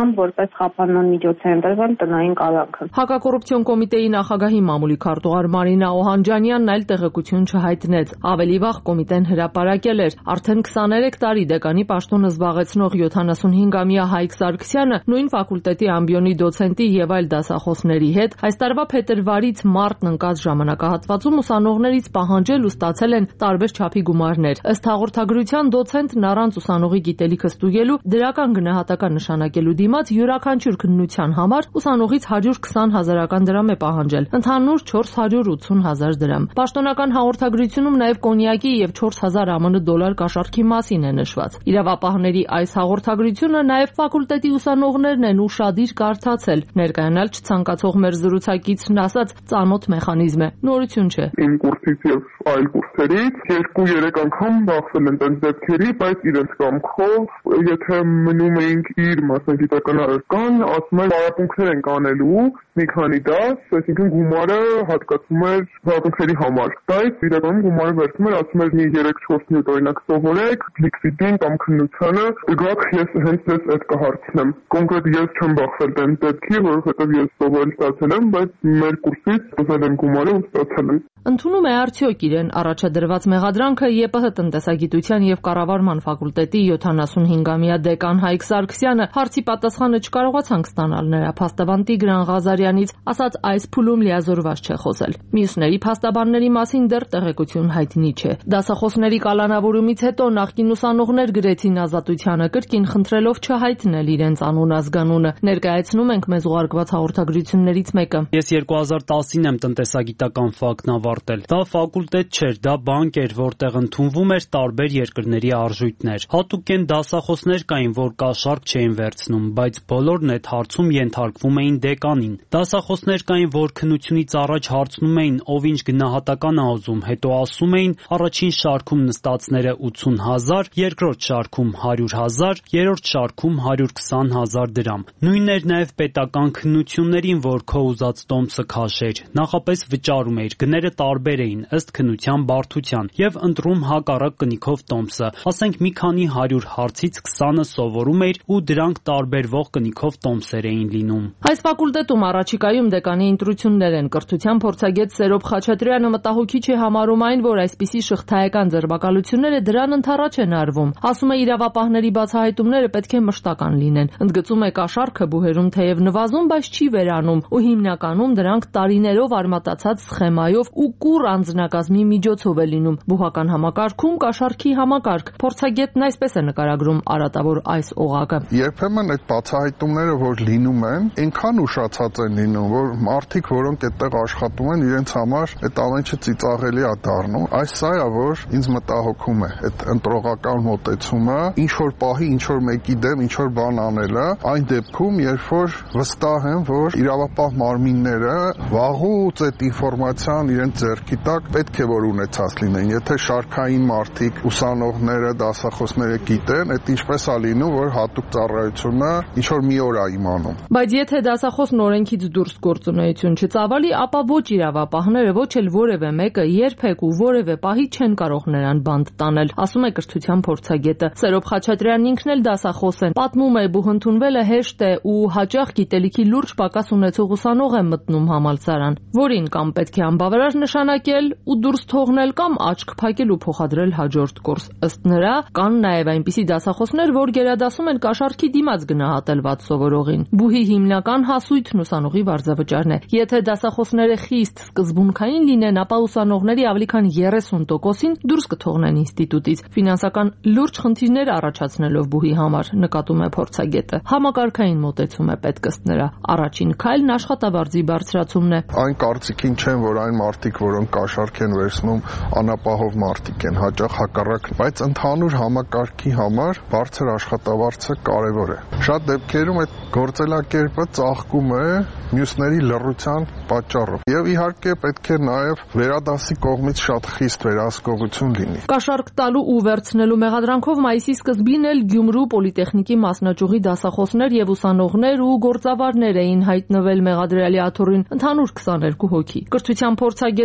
որպես խափանման միջոց է ընտրվել տնային կալանքը։ Հակակոռուպցիոն կոմիտեի նախագահի մամուլի քարտուղար Մարինա Օհանջանյանն այլ տեղեկություն չհայտնեց։ Ավելի վաղ կոմիտեն հրապարակել էր արդեն քսաներեք տարի դեկանի պաշտոնը զբաղեցնող յոթանասունհինգամյա Հայկ Սարգսյանը նույն ֆակուլտետի ամբիոնի դոցենտի եւ այլ դասախոսների հետ այս տարվա փետրվարից մարտն ընկած ժամանակահատվածում ուսանողներից պահանջել ու ստացել են տարբեր չափի գումարներ։ Ըստ հաղորդագրության դոցենտն առանց ուսանողի գիտելիքը ստուգելու դրական գնահատական նշանակելու դիմաց յուրաքանչյուր քննության համար ուսանողից հարյուր քսան հազարական դրամ է պահանջել, ընդհանուր չորս հարյուր ութսուն հազար դրամ։ Պաշտոնական հաղորդագրությունում նաև կոնյակի եւ չորս հազար ԱՄՆ դոլար կաշառքի մասին է նշված։ Իրավապահների այս հաղորդագրությունը նաև ֆակուլտետի ուսանողներն են ուշադիր կարդացել։ Ներկայանալ չցանկացող մեր զրուցակիցն ասաց ծանոթ մեխանիզմ է, նորություն չէ։ Իմ կուրսից եւ այլ կուրսերից երկու-երեք անգամ բախվել են տենց դեպքերի, բայց իրենց կամքով, եթե մնում էինք իր մասնագիտական առարկան, ասում են բարապունքներ են կանելու մի քանի դաս, այսինքն գումարը հատկացում էր բարապունքների համար։ Բայց իրականում գումարը վերցնում էր, ասում էր մի երեք-չորս նյութ օրինակ սովորեք, լիքվիդին կամ քննությանը, գաք ես հենց ես այդ կհարցնեմ։ Կոնկրետ ես չեմ բախվել տենց դեպքի, որովհետև ես սովորել ստացել եմ, բայց մեր կուրսից ուզել եմ գումարը ու ստացել եմ։ Ընդունում է արդյոք իրեն առաջադրված մեղադրանքը ԵՊՀ տնտեսագիտության եւ կառավարման ֆակուլտետի յոթանասունհինգամյա դեկան Հայկ Սարգսյանը հարցի պատասխանը չկարողացանք ստանալ նրա փաստաբան Տիգրան Ղազարյանից, ասաց այս փուլում լիազորված չէ խոսել։ Մյուսների փաստաբանների մասին դեռ տեղեկություն հայտնի չէ։ Դասախոսների կալանավորումից հետո նախկին ուսանողներ գրեցին ազատությանը կրկին խնդրելով չհայտնել իրենց անուն ազգանունը։ Ներկայացնում ենք մեզ ուղարկված հաղորդագրություններից մեկը։ Ես երկու հազար տասին եմ տնտեսագիտական ֆակն ավարտել։ Դա ֆակուլտետ չէր, դա բանկ էր, որտեղ ընդունվում էր տարբեր երկրների արժույթներ։ Հատուկեն դասախոսներ կային, որ կաշառք չէին վերցնում, բայց բոլորն այդ հարցում ենթարկվում էին դեկանին։ Դասախոսներ կային, որ քննությունից առաջ հարցնում էին, ով ինչ գնահատական ա ուզում, հետո ասում էին առաջին շարքում նստածները ութսուն հազար, երկրորդ շարքում հարյուր հազար, երրորդ շարքում հարյուր քսան հազար դրամ։ Նույնն էր նաև պետական քննություններին, որ քո ուզած տոմսը քաշեր։ Նախապես վճարում էիր, գները տարբեր էին ըստ քննության բարդության եւ ընտրում հակառակ կնիքով տոմսը։ Ասենք մի քանի հարյուր հարցից քսանը սովորում էիր ու դրանք տարբերվող կնիքով տոմսեր էին լինում։ Այս ֆակուլտետում առաջիկայում դեկանի ընտրություններ են։ Կրթության փորձագետ Սերոբ Խաչատրյանը մտահոգիչ է համարում այն, որ այսպիսի շղթայական ձերբակալությունները դրան ընդառաջ են արվում։ Ասում է իրավապահների բացահայտումները պետք է մշտական լինեն։ Ընդգծում է կաշառքը բուհերում թեև նվազում, բայց չի վերանում ու հիմնականում դրանք տարիներով արմատացած սխեմայով ու կուռ անձնակազմի միջոցով է լինում։ Բուհական համակարգում կաշառքի համակարգ։ Փորձագետն այսպես է նկարագրում արատավոր այս օղակը։ Երբեմն այդ բացահայտումները, որ լինում են, այնքան ուշացած են լինում, որ մարդիկ, որոնք այդտեղ աշխատում են, իրենց համար այդ ամեն ինչը ծիծաղելի է դառնում։ Այս սա է, որ ինձ մտահոգում է այդ ընտրողական մոտեցումը, ինչ որ պահի, ինչ որ մեկի դեմ, ինչ որ բան անելը, այն դեպքում, երբ որ վստահ են, որ իրավապահ մարմինները վաղուց այդ ինֆորմացիան իրենց ձեռքի տակ պետք է որ ունեցած լինեն։ Եթե շարքային մարդիկ, ուսանողները, դասախոսները գիտեն, այդ ինչպես է լինում, որ հատուկ ծառայությունը ինչ որ մի օր է իմանում։ Բայց եթե դասախոսն օրենքից դուրս գործունեություն չծավալի, ապա ոչ իրավապահները, ոչ էլ որևէ մեկը երբեք ու որևէ պահի չեն կարող նրան բանտ տանել, ասում է կրթության փորձագետը։ Սերոբ Խաչատրյանն ինքն էլ դասախոս է։ Պատմում է, բուհընդունվելը հեշտ է ու հաճախ գիտելիքի լուրջ պակաս ունեցող ուսանող է մտնում համալսարան, որին կամ պետք է անբավարար նշանակել ու դուրս թողնել կամ աչք փակել ու փոխադրել հաջորդ կուրս։ Ըստ նրա, կան նաև այնպիսի դասախոսներ, որ գերադասում են կաշառքի դիմաց գնահատելված սովորողին։ Բուհի հիմնական հասույթն ուսանողի վարձավճարն է։ Եթե դասախոսները խիստ սկզբունքային լինեն, ապա ուսանողների ավելի քան երեսուն տոկոսին դուրս կթողնեն ինստիտուտից, ֆինանսական լուրջ խնդիրներ առաջացնելով բուհի համար, նկատում է փորձագետը։ Համակարգային մոտեցում է պետք ըստ նրա։ Առաջին քայլն աշխատավարձի բարձրացումն է։ Այն կարծիքին չեն, որ այն մարդիկ, որոնք կաշառք են վերցնում, անապահով մարդիկ են, հաճախ հակառակն, բայց ընդհանուր համակարգի համար բարձր աշխատավարձը կարևոր է։ Շատ դեպքերում այդ գործելակերպը ծաղկում է մյուսների լռության պատճառով։ Եվ իհարկե պետք է նաև վերադասի կողմից շատ խիստ վերահսկողություն լինի։ Կաշառք տալու ու վերցնելու մեղադրանքով մայիսի սկզբին էլ Գյումրու պոլիտեխնիկի մասնաճյուղի դասախոսներ եւ ուսանողներ ու գործավարներ էին հայտնվել մեղադրյալի աթոռին, ընդհանուր քսաներկու հոգի։ Կրթության փորձագետ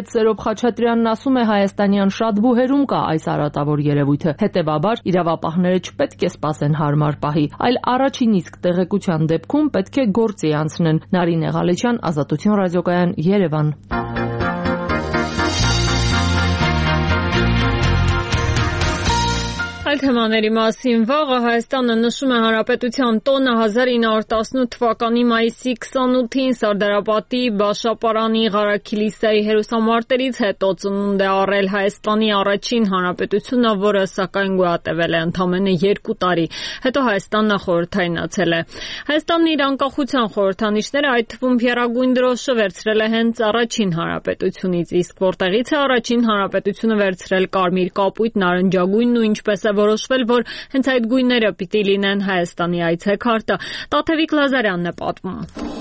տնտեսագետ Սերոբ Խաչատրյանն ասում է, հայաստանյան շատ բուհերում կա այս արատավոր երևույթը։ Հետևաբար իրավապահները չպետք է սպասեն հարմար պահի, այլ առաջին իսկ տեղեկության դեպքում պետք է գործի անցնեն։ Նարինե Ղալեչյան, Ազատություն ռադիոկայան, Երևան։ Այլ թեմաների մասին վաղը Հայաստանը նշում է Հանրապետության տոնը հազար ինը հարյուր տասնութ թվականի մայիսի քսանութին Սարդարապատի Բաշապարանի Ղարաքիլիսայի հերոսամարտերից հետո ծնունդ է առել Հայաստանի առաջին հանրապետությունը, որը սակայն գոյատևել է ընդամենը երկու տարի, հետո Հայաստանը խորհրդայնացել է։ Հայաստանն իր անկախության խորհրդանիշները, այդ թվում Եռագույն դրոշը, վերցրել է հենց առաջին հանրապետությունից, իսկ որտեղից է առաջին հանրապետությունը վերցրել կարմիր, կապույտ, նարնջագույնն ու ինչպես է որոշվել, որ հենց այդ գույները պիտի լինեն Հայաստանի այցեքարտը։ Տաթևիկ Լազարյանն է պատմում։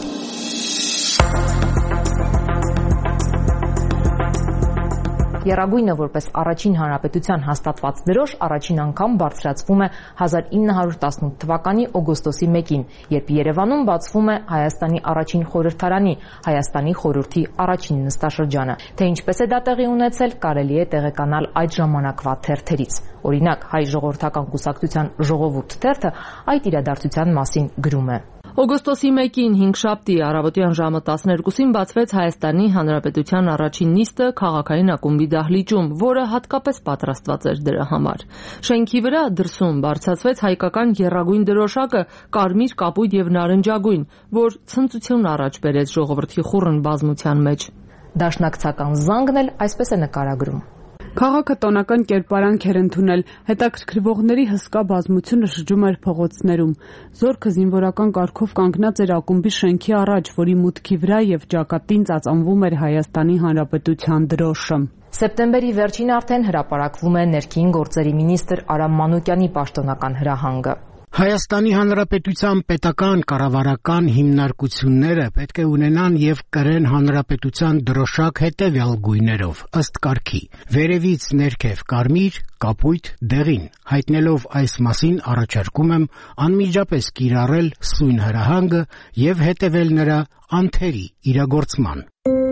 Եռագույնը որպես առաջին հանրապետության հաստատված դրոշ առաջին անգամ բարձրացվում է հազար ինը հարյուր տասնութ թվականի օգոստոսի մեկին, երբ Երևանում բացվում է Հայաստանի առաջին խորհրդարանի, Հայաստանի խորհրդի առաջին նստաշրջանը։ Թե ինչպես է դա տեղի ունեցել, կարելի է տեղեկանալ այդ ժամանակվա թերթերից։ Օրինակ, Հայ ժողովրդական կուսակցության Ժողովուրդ թերթը այդ իրադարձության մասին գրում է. Օգոստոսի մեկին հինգշաբթի առավոտյան ժամը տասներկուսին բացվեց Հայաստանի Հանրապետության առաջին նիստը քաղաքային ակումբի դահլիճում, որը հատկապես պատրաստված էր դրա համար։ Շենքի վրա դրսում բարձրացվեց հայկական եռագույն դրոշակը կարմիր, կապույտ եւ նարնջագույն, որ ցնծություն առաջ բերեց ժողովրդի խուռն բազմության մեջ։ Դաշնակցական զանգն էլ այսպես է նկարագրում. Քաղաքը տոնական կերպարանք էր ընդունել, հետաքրքրվողների հսկա բազմությունը շրջում էր փողոցներում։ Զորքը զինվորական կարգով կանգնած էր ակումբի շենքի առաջ, որի մուտքի վրա եւ ճակատին ծածանվում էր Հայաստանի Հանրապետության դրոշը։ Սեպտեմբերի վերջին արդեն հրապարակվում է ներքին գործերի մինիստր Արամ Մանուկյանի պաշտոնական հրահանգը։ Հայաստանի Հանրապետության պետական կառավարական հիմնարկությունները պետք է ունենան եւ կրեն հանրապետության դրոշակ հետեւյալ գույներով ըստ կարգի. վերևից ներքև կարմիր, կապույտ, դեղին։ Հայտնելով այս մասին առաջարկում եմ անմիջապես կիրառել սույն հրահանգը եւ հետեւել նրա անթերի իրագործման։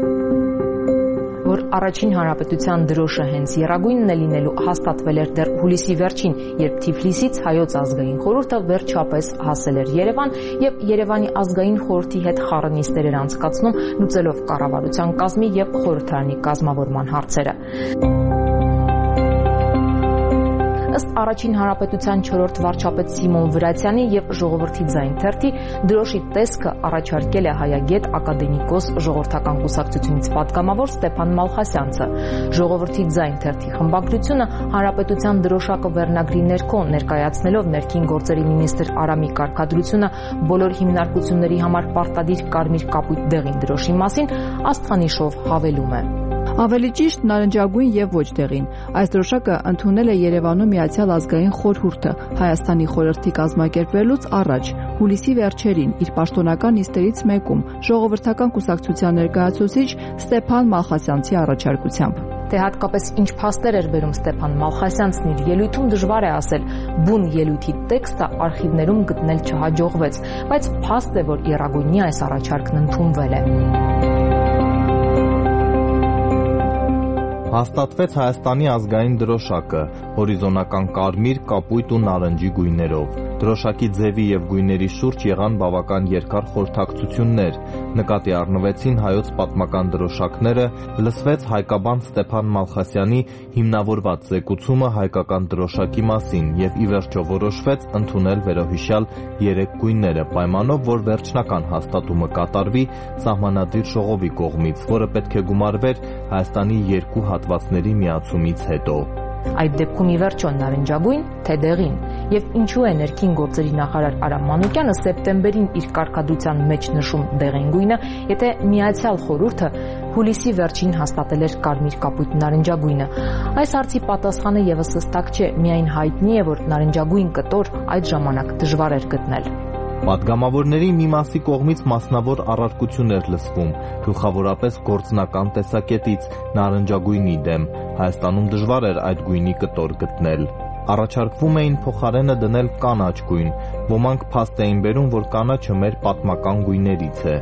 Որ առաջին հանրապետության դրոշը հենց եռագույնն է լինելու հաստատվել էր դեռ հուլիսի վերջին, երբ Թիֆլիսից Հայոց ազգային խորհուրդը վերջապես հասել էր Երևան եւ Երևանի ազգային խորհրդի հետ խառնիստեր էր անցկացնում, լուծելով կառավարության կազմի եւ խորհրդարանի կազմավորման հարցերը։ Ըստ առաջին հանրապետության չորրորդ վարչապետ Սիմոն Վրացյանի եւ Ժողովրդի ձայն թերթի դրոշի տեսքը առաջարկել է հայագետ ակադեմիկոս ժողովրդական կուսակցությունից պատգամավոր Ստեփան Մալխասյանցը։ Ժողովրդի ձայն թերթի խմբագրությունը հանրապետության դրոշակը վերնագրի ներքո ներկայացնելով ներքին գործերի մինիստր Արամի կարգադրությունը բոլոր հիմնարկությունների համար պարտադիր կարմիր կապույտ դեղին դրոշի մասին աստղանիշով հավելում է. Ավելի ճիշտ նարնջագույն եւ ոչ դեղին։ Այս դրոշակը ընդունել է Երևանում Միացյալ ազգային խորհուրդը Հայաստանի խորհրդի կազմակերպվելուց առաջ, հուլիսի վերջերին, իր պաշտոնական նիստերից մեկում, ժողովրդական կուսակցության ներկայացուցիչ Ստեփան Մալխասյանցի առաջարկությամբ։ Թե հատկապես ինչ փաստեր էր բերում Ստեփան Մալխասյանցն իր ելույթում դժվար է ասել, բուն ելույթի տեքստը արխիվներում գտնել չհաջողվեց, բայց փաստ է, որ եռագույնի այս առաջարկն ընդունվել է։ Հաստատվեց Հայաստանի ազգային դրոշակը, հորիզոնական կարմիր, կապույտ ու նարնջի գույներով։ Դրոշակի ձևի եւ գույների շուրջ եղան բավական երկար խորհրդակցություններ, նկատի առնվեցին հայոց պատմական դրոշակները, լսվեց հայկաբան Ստեփան Մալխասյանի հիմնավորված զեկուցումը հայկական դրոշակի մասին եւ ի վերջո որոշվեց ընդունել վերոհիշյալ երեք գույները, պայմանով, որ վերջնական հաստատումը կատարվի սահմանադիր ժողովի կողմից, որը պետք է գումարվեր Հայաստանի երկու հատվածների միացումից հետո։ Այդ դեպքում ի վերջո նարնջագույն, թե դեղին, եւ ինչու է ներքին գործերի նախարար Արամ Մանուկյանը սեպտեմբերին իր կարգադրության մեջ նշում դեղին գույնը, եթե Միացյալ խորհուրդը հուլիսի վերջին հաստատել էր կարմիր կապույտ նարնջագույնը։ Այս հարցի պատասխանը եւս հստակ չէ, միայն հայտնի է, որ նարնջագույն կտոր այդ ժամանակ դժվար էր գտնել։ Պատգամավորների մի մասի կողմից մասնավոր առարկություն էր լսվում, գլխավորապես գործնական տեսակետից նարնջագույնի դեմ։ Հայաստանում դժվար էր այդ գույնի կտոր գտնել։ Առաջարկվում էին փոխարենը դնել կանաչ գույն, ոմանք փաստ էին բերում, որ կանաչը մեր պատմական գույներից է։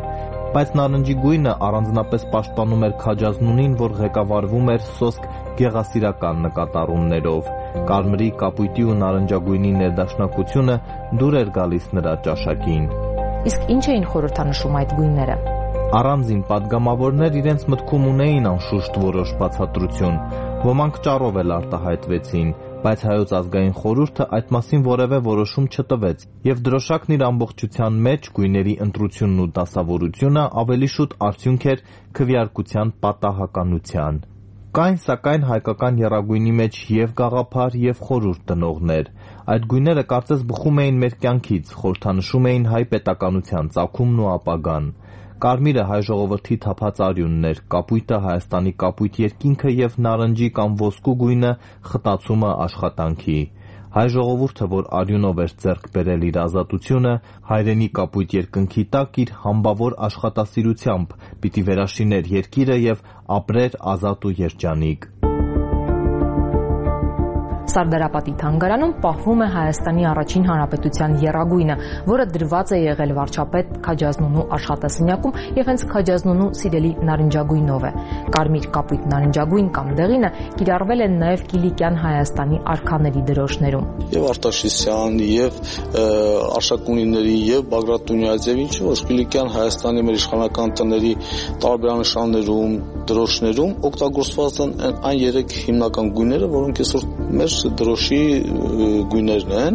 բայց նարնջի գույնը առանձնապես պաշտպանում էր քաջազնունին, որ ղեկավարվում էր սոսկ գեղասիրական նկատառումներով։ Կարմրի, կապույտի ու նարնջագույնի ներդաշնակությունը դուր էր գալիս նրա ճաշակին։ Իսկ ինչ էին խորհրդանշում այդ գույները։ Առանձին падգամավորներ իրենց մտքում ունեին անշուշտ որոշ բացատրություն, ոմանք ճառով էլ արտահայտվեցին, բայց Հայոց ազգային խորհուրդը այդ մասին որևէ որոշում չտվեց, եւ դրոշակն իր ամբողջության մեջ գույների ընտրությունն ու դասավորությունը ավելի շուտ արդյունք էր քվեարկության պատահականության։ Կային սակայն հայկական եռագույնի մեջ եւ գաղափար եւ խորհուրդ տնողներ։ Այդ գույները կարծես բխում էին մեր կյանքից, խորհրդանշում էին հայ պետականության ծագումն ու ապագան։ Կարմիրը հայ ժողովրդի թափած արյունն էր, կապույտը Հայաստանի կապույտ երկինքը եւ նարնջի կամ ոսկու գույնը խտացումը աշխատանքի։ Հայ ժողովուրդը, որ արյունով էր ձեռք բերել իր ազատությունը, հայրենի կապույտ երկնքի տակ իր համբավոր աշխատասիրությամբ պիտի վերաշիներ երկիրը եւ ապրեր ազատ ու երջանիկ։ Սարդարապատի թանգարանում պահվում է Հայաստանի առաջին հանրապետության եռագույնը, որը դրված է եղել վարչապետ Քաջազնունու աշխատասենյակում եւ հենց Քաջազնունու սիրելի նարնջագույնով է։ Կարմիր, կապույտ, նարնջագույն կամ դեղինը կիրառվել են նաեւ Կիլիկյան Հայաստանի արքաների դրոշներում։ Եվ Արտաշիսյան, եւ Արշակունիների, եւ Բագրատ Տունյաձ եւ ինչ որ Կիլիկյան Հայաստանի մեր իշխանական տների տարբերանշաններում, դրոշներում օգտագործված են այն երեք հիմնական գույները, որոնք այսօր մեր դրոշի գույներն են,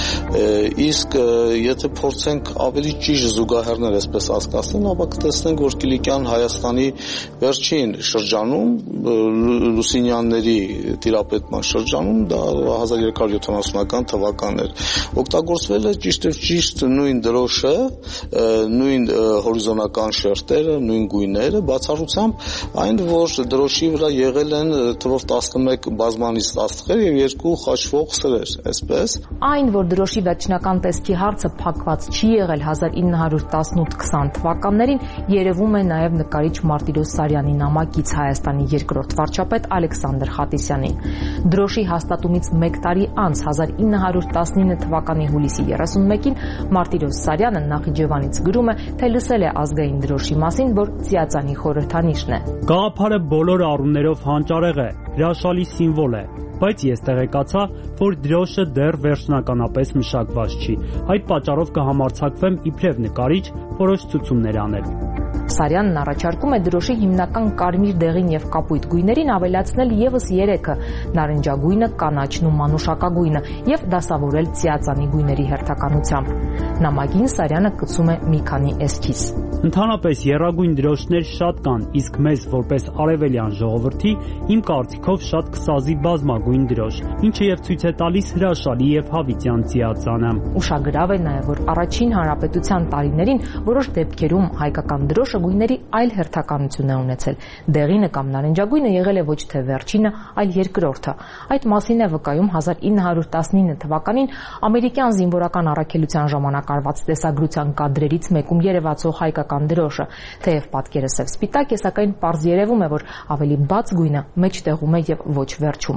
իսկ եթե փորձենք ավելի ճիշտ զուգահեռներ այսպես հասկացնել, ապա կտեսնենք, որ Կիլիկյան Հայաստանի վերջին շրջանում, Լուսինյանների տիրապետման շրջանում, դա հազար երեք հարյուր յոթանասունական թվականն էր, օգտագործվել է ճիշտ եւ ճիշտ նույն դրոշը, նույն հորիզոնական շերտերը, նույն գույները, բացառությամբ այն, որ դրոշի վրա եղել են թվով տասնմեկ բազմանից աստղեր եւ երկու խաչվող սրեր, այսպես։ Այն, որ դրոշի վերջնական տեսքի հարցը փակված չի եղել հազար ինը հարյուր տասնութ քսան թվականներին, երևում է նաեւ նկարիչ Մարտիրոս Սարյանի նամակից Հայաստանի երկրորդ վարչապետ Ալեքսանդր Խատիսյանին։ Դրոշի հաստատումից մեկ տարի անց հազար ինը հարյուր տասնինը թվականի հուլիսի երեսունմեկին Մարտիրոս Սարյանը Նախիջևանից գրում է, թե լսել է ազգային դրոշի մասին, որ Ծիածանի խորհրդանիշն է։ Գաղափարը բոլոր առումներով հանճարեղ է, հրաշալի սիմվոլ է, բայց ես տեղեկացա, որ դրոշը դեռ վերջնականապես մշակված չի։ Այդ պատճառով կհամարձակվեմ իբրև նկարիչ որոշ ցուցումներ անել։ Սարյանն առաջարկում է դրոշի հիմնական կարմիր, դեղին եւ կապույտ գույներին ավելացնել եւս երեքը՝ նարնջագույնը, կանաչն ու մանուշակագույնը եւ դասավորել Ծիածանի գույների հերթականությամբ։ Նամակին Սարյանը կցում է մի քանի էսքիզ։ Ընդհանրապես եռագույն դրոշներ շատ կան, իսկ մեզ որպես արևելյան ժողովրդի իմ կարծիքով շատ կսազի բազմագույն դրոշ, ինչը եւ ցույց է տալիս հրաշալի եւ հավիտյան Ծիածանը։ Ուշագրավ է նաեւ, որ առաջին հանրապետության տարիներին որոշ դեպքերում հայկական դրոշը գույների այլ հերթականություն է ունեցել։ Դեղինը կամ նարնջագույնը եղել է ոչ թե վերջինը, այլ երկրորդը։ Այդ մասին է վկայում հազար ինը հարյուր տասնինը թվականին ամերիկյան զինվորական առաքելության ժամանակ արված տեսագրության կադրերից մեկում երևացող հայկական դրոշը։ Թեև պատկերը սև-սպիտակ է, սակայն պարզ երևում է, որ ավելի բաց գույնը մեջտեղում է եւ ոչ վերջում։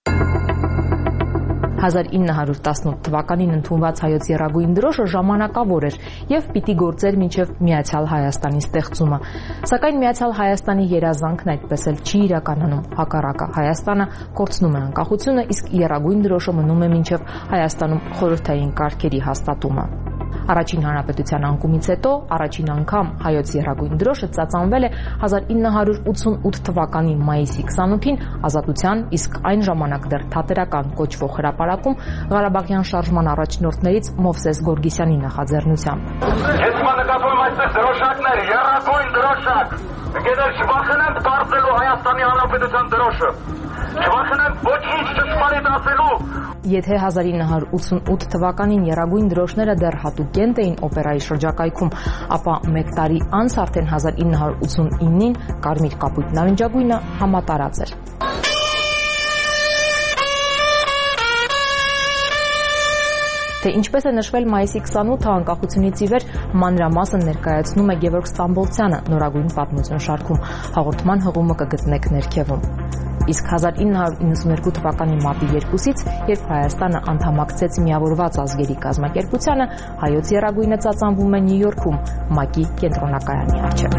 հազար ինը հարյուր տասնութ թվականին ընդունված հայոց եռագույն դրոշը ժամանակավոր էր եւ պիտի գործեր մինչեւ Միացյալ Հայաստանի ստեղծումը։ Սակայն Միացյալ Հայաստանի երազանքն այդպես էլ չի իրականանում։ Հակառակը Հայաստանը կորցնում է անկախությունը, իսկ եռագույն դրոշը մնում է մինչեւ Հայաստանում խորհրդային կարգերի հաստատումը։ Առաջին հանրապետության անկումից հետո առաջին անգամ հայոց եռագույն դրոշը ծածանվել է հազար ինը հարյուր ութսունութ թվականի մայիսի քսանութին ազատության, իսկ այն ժամանակ դեռ թատերական կոչվող հրապարակում Ղարաբաղյան շարժման առաջնորդներից Մովսես Գորգիսյանի նախաձեռնությամբ։ Ես նկատում եմ այստեղ դրոշակներ, եռագույն դրոշակ։ Գիտեք, չվախենանք դարձնելու Հայաստանի Հանրապետության դրոշը։ Չվախենանք ոչինչ ճշմարիտ ասելու։ Եթե հազար ինը հարյուր ութսունութ թվականին եռագույն դրոշները դեռ հատուկենտ էին օպերայի շրջակայքում, ապա մեկ տարի անց արդեն հազար ինը հարյուր ութսունինին կարմիր, կապույտ, նարնջագույնը համատարած էր։ Թե ինչպես է նշվել մայիսի քսանութը անկախությունից ի վեր, մանրամասն ներկայացնում է Գևորգ Ստամբոլցյանը նորագույն պատմություն շարքում։ Հաղորդման հղումը կգտնեք ներքևում։ Իսկ հազար ինը հարյուր իննսունհինգ թվականի մարտի երկուսից, երբ Հայաստանը անդամակցեց Միավորված ազգերի կազմակերպությանը, հայոց եռագույնը ծածանվում է Նյու Յորքում, ՄԱԿ-ի կենտրոնակայանի առջև։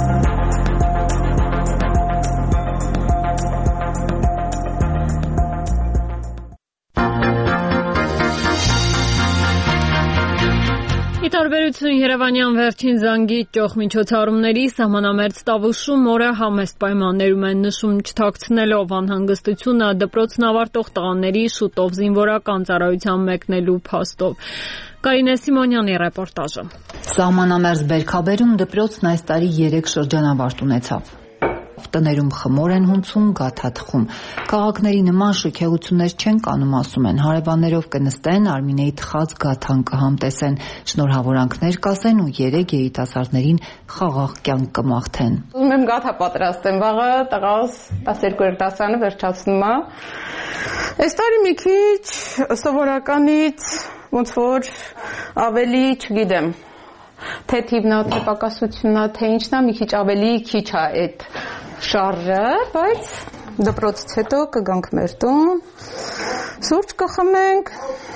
Ի տարբերություն երևանյան վերջին զանգի ճոխ միջոցառումների, սահմանամերձ Տավուշում օրը համեստ պայմաններում են նշում, չթաքցնելով անհանգստությունը դպրոցն ավարտող տղաների շուտով զինվորական ծառայության մեկնելու փաստով։ Կարինե Սիմոնյանի ռեպորտաժը։ Սահմանամերձ Բերքաբերում դպրոցն այս տարի երեք շրջանավարտ ունեցավ։ Տներում խմոր են հունցում, գաթա թխում։ Քաղաքների նման շքեղություններ չեն կանում, ասում են, հարևաններով կնստեն, Արմինեի թխած գաթան կհամտեսեն, շնորհավորանքներ կասեն ու երեք երիտասարդներին խաղաղ կյանք կմաղթեն։ Ուզում եմ գաթա պատրաստեմ, վաղը տղաս տասներկու երիտասարդը վերջացնում է։ Այս տարի մի քիչ սովորականից ոնց որ ավելի, չգիտեմ, թե թիվն է, թե պակասությունն է, թե ինչն է, մի քիչ ավելի քիչ է այդ շարժը, բայց դպրոցից հետո կգանք մեր տուն, սուրճ կխմենք։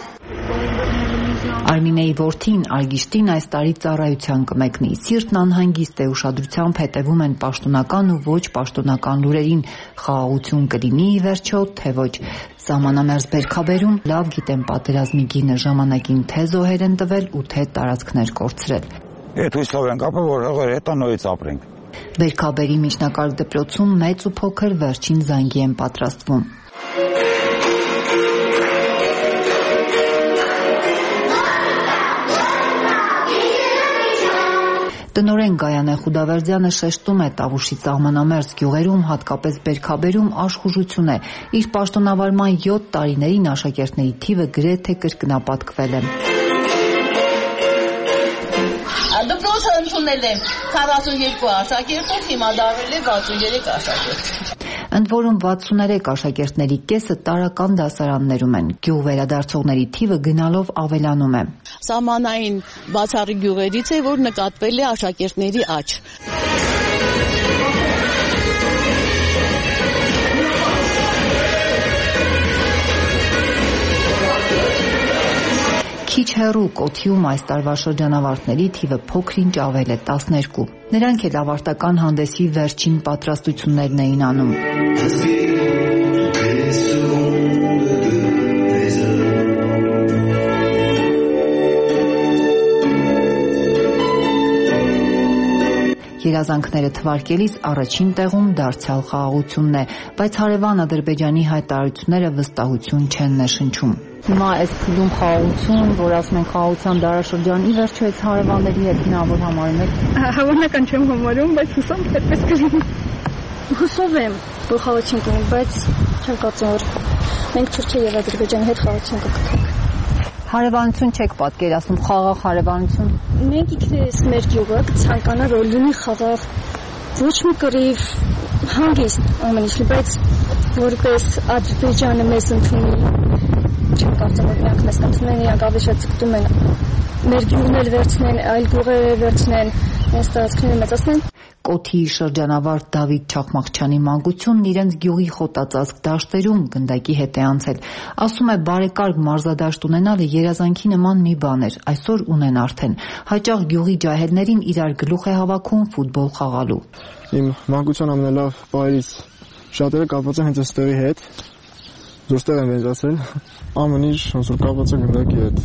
Արմինեի որդին Արգիշտին այս տարի ծառայության կմեկնի։ Սիրտն անհանգիստ է, ուշադրությամբ հետևում են պաշտոնական ու ոչ պաշտոնական լուրերին, խաղաղություն կլինի ի վերջո, թե ոչ։ Սահմանամերձ Բերքաբերում լավ գիտեն պատերազմի գինը, ժամանակին թե զոհեր են տվել ու թե տարածքներ կորցրել։ Այդ հույսով ենք ապրել, որ հղեր հետո նորից ապրենք։ Բերքաբերի միջնակարգ դպրոցում մեծ ու փոքր վերջին զանգի են պատրաստվում։ Տնօրեն Գայանե Խուդավերդյանը շեշտում է Տավուշի սահմանամերձ գյուղերում, հատկապես Բերքաբերում աշխուժություն է։ Իր պաշտոնավարման յոթ տարիներին աշակերտների թիվը գրեթե կրկնապատկվել է։ Դպրոցը ընդունել եմ քառասունյոթ աշակերտով, հիմա դառել է վաթսուներեք աշակերտ։ Ընդ որում վաթսուներեք աշակերտների կեսը տարրական դասարաններում են։ Գյուղ վերադարձողների թիվը գնալով ավելանում է։ Սահմանային բացառիկ գյուղերից է, որ նկատվել է աշակերտների աճ։ Քիչ հեռու Կոթիում այս տարվա շրջանավարտների թիվը փոքր-ինչ ավել է տասներկու։ Նրանք էլ ավարտական հանդեսի վերջին պատրաստություններն էին անում։ Երազանքները թվարկելիս առաջին տեղում դարձյալ խաղաղությունն է, բայց հարևան Ադրբեջանի հայտարարությունները վստահություն չեն նշնչում։ Հիմա այս փուլում խաղաղություն, որ ասում են խաղաղության դարաշրջան, ի վերջո այս հարևանների հետ հնարավոր համարում եք։ Հավանական չեմ համարում, բայց հուսամ թե այդպես կլինի։ Հուսով եմ, որ խաղաղություն կլինի, բայց չեմ կարծում, որ մենք Թուրքիա եւ Ադրբեջանի հետ խաղաղություն կգտնենք։ Հարևանություն չեք պատկերացնում, խաղաղ հարևանություն։ Մենք ինքներս մեր գյուղը կցանկանա, որ լինի խաղաղ, ոչ մի կռիվ, հանգիստ ամեն ինչ, բայց որպես Ադրբեջանը մեզ ընդունի, չեմ կարծում, որ նրանք մեզ ընդունեն, իրանք ավելի շատ ցկտում են մեր գյուղն էլ վերցնեն, այլ գյուղեր վերցնեն, այս տարածքները մեծացնեն։ Կոթիի շրջանավարտ Դավիթ Չախմաղչյանի մանկությունն իրենց գյուղի խոտածածկ դաշտերում գնդակի հետ է անցել։ Ասում է, բարեկարգ մարզադաշտ ունենալը երազանքի նման մի բան էր, այսօր ունեն արդեն։ Հաճախ գյուղի ջահելներին իրար գլուխ է հավաքում ֆուտբոլ խաղալու։ Իմ մանկության ամենալավ պահերից շատերը կապված են հենց այստեղի հետ։ Զուստեղ են մեծացել, ամեն ինչ ոնց որ կապված է գնդակի հետ։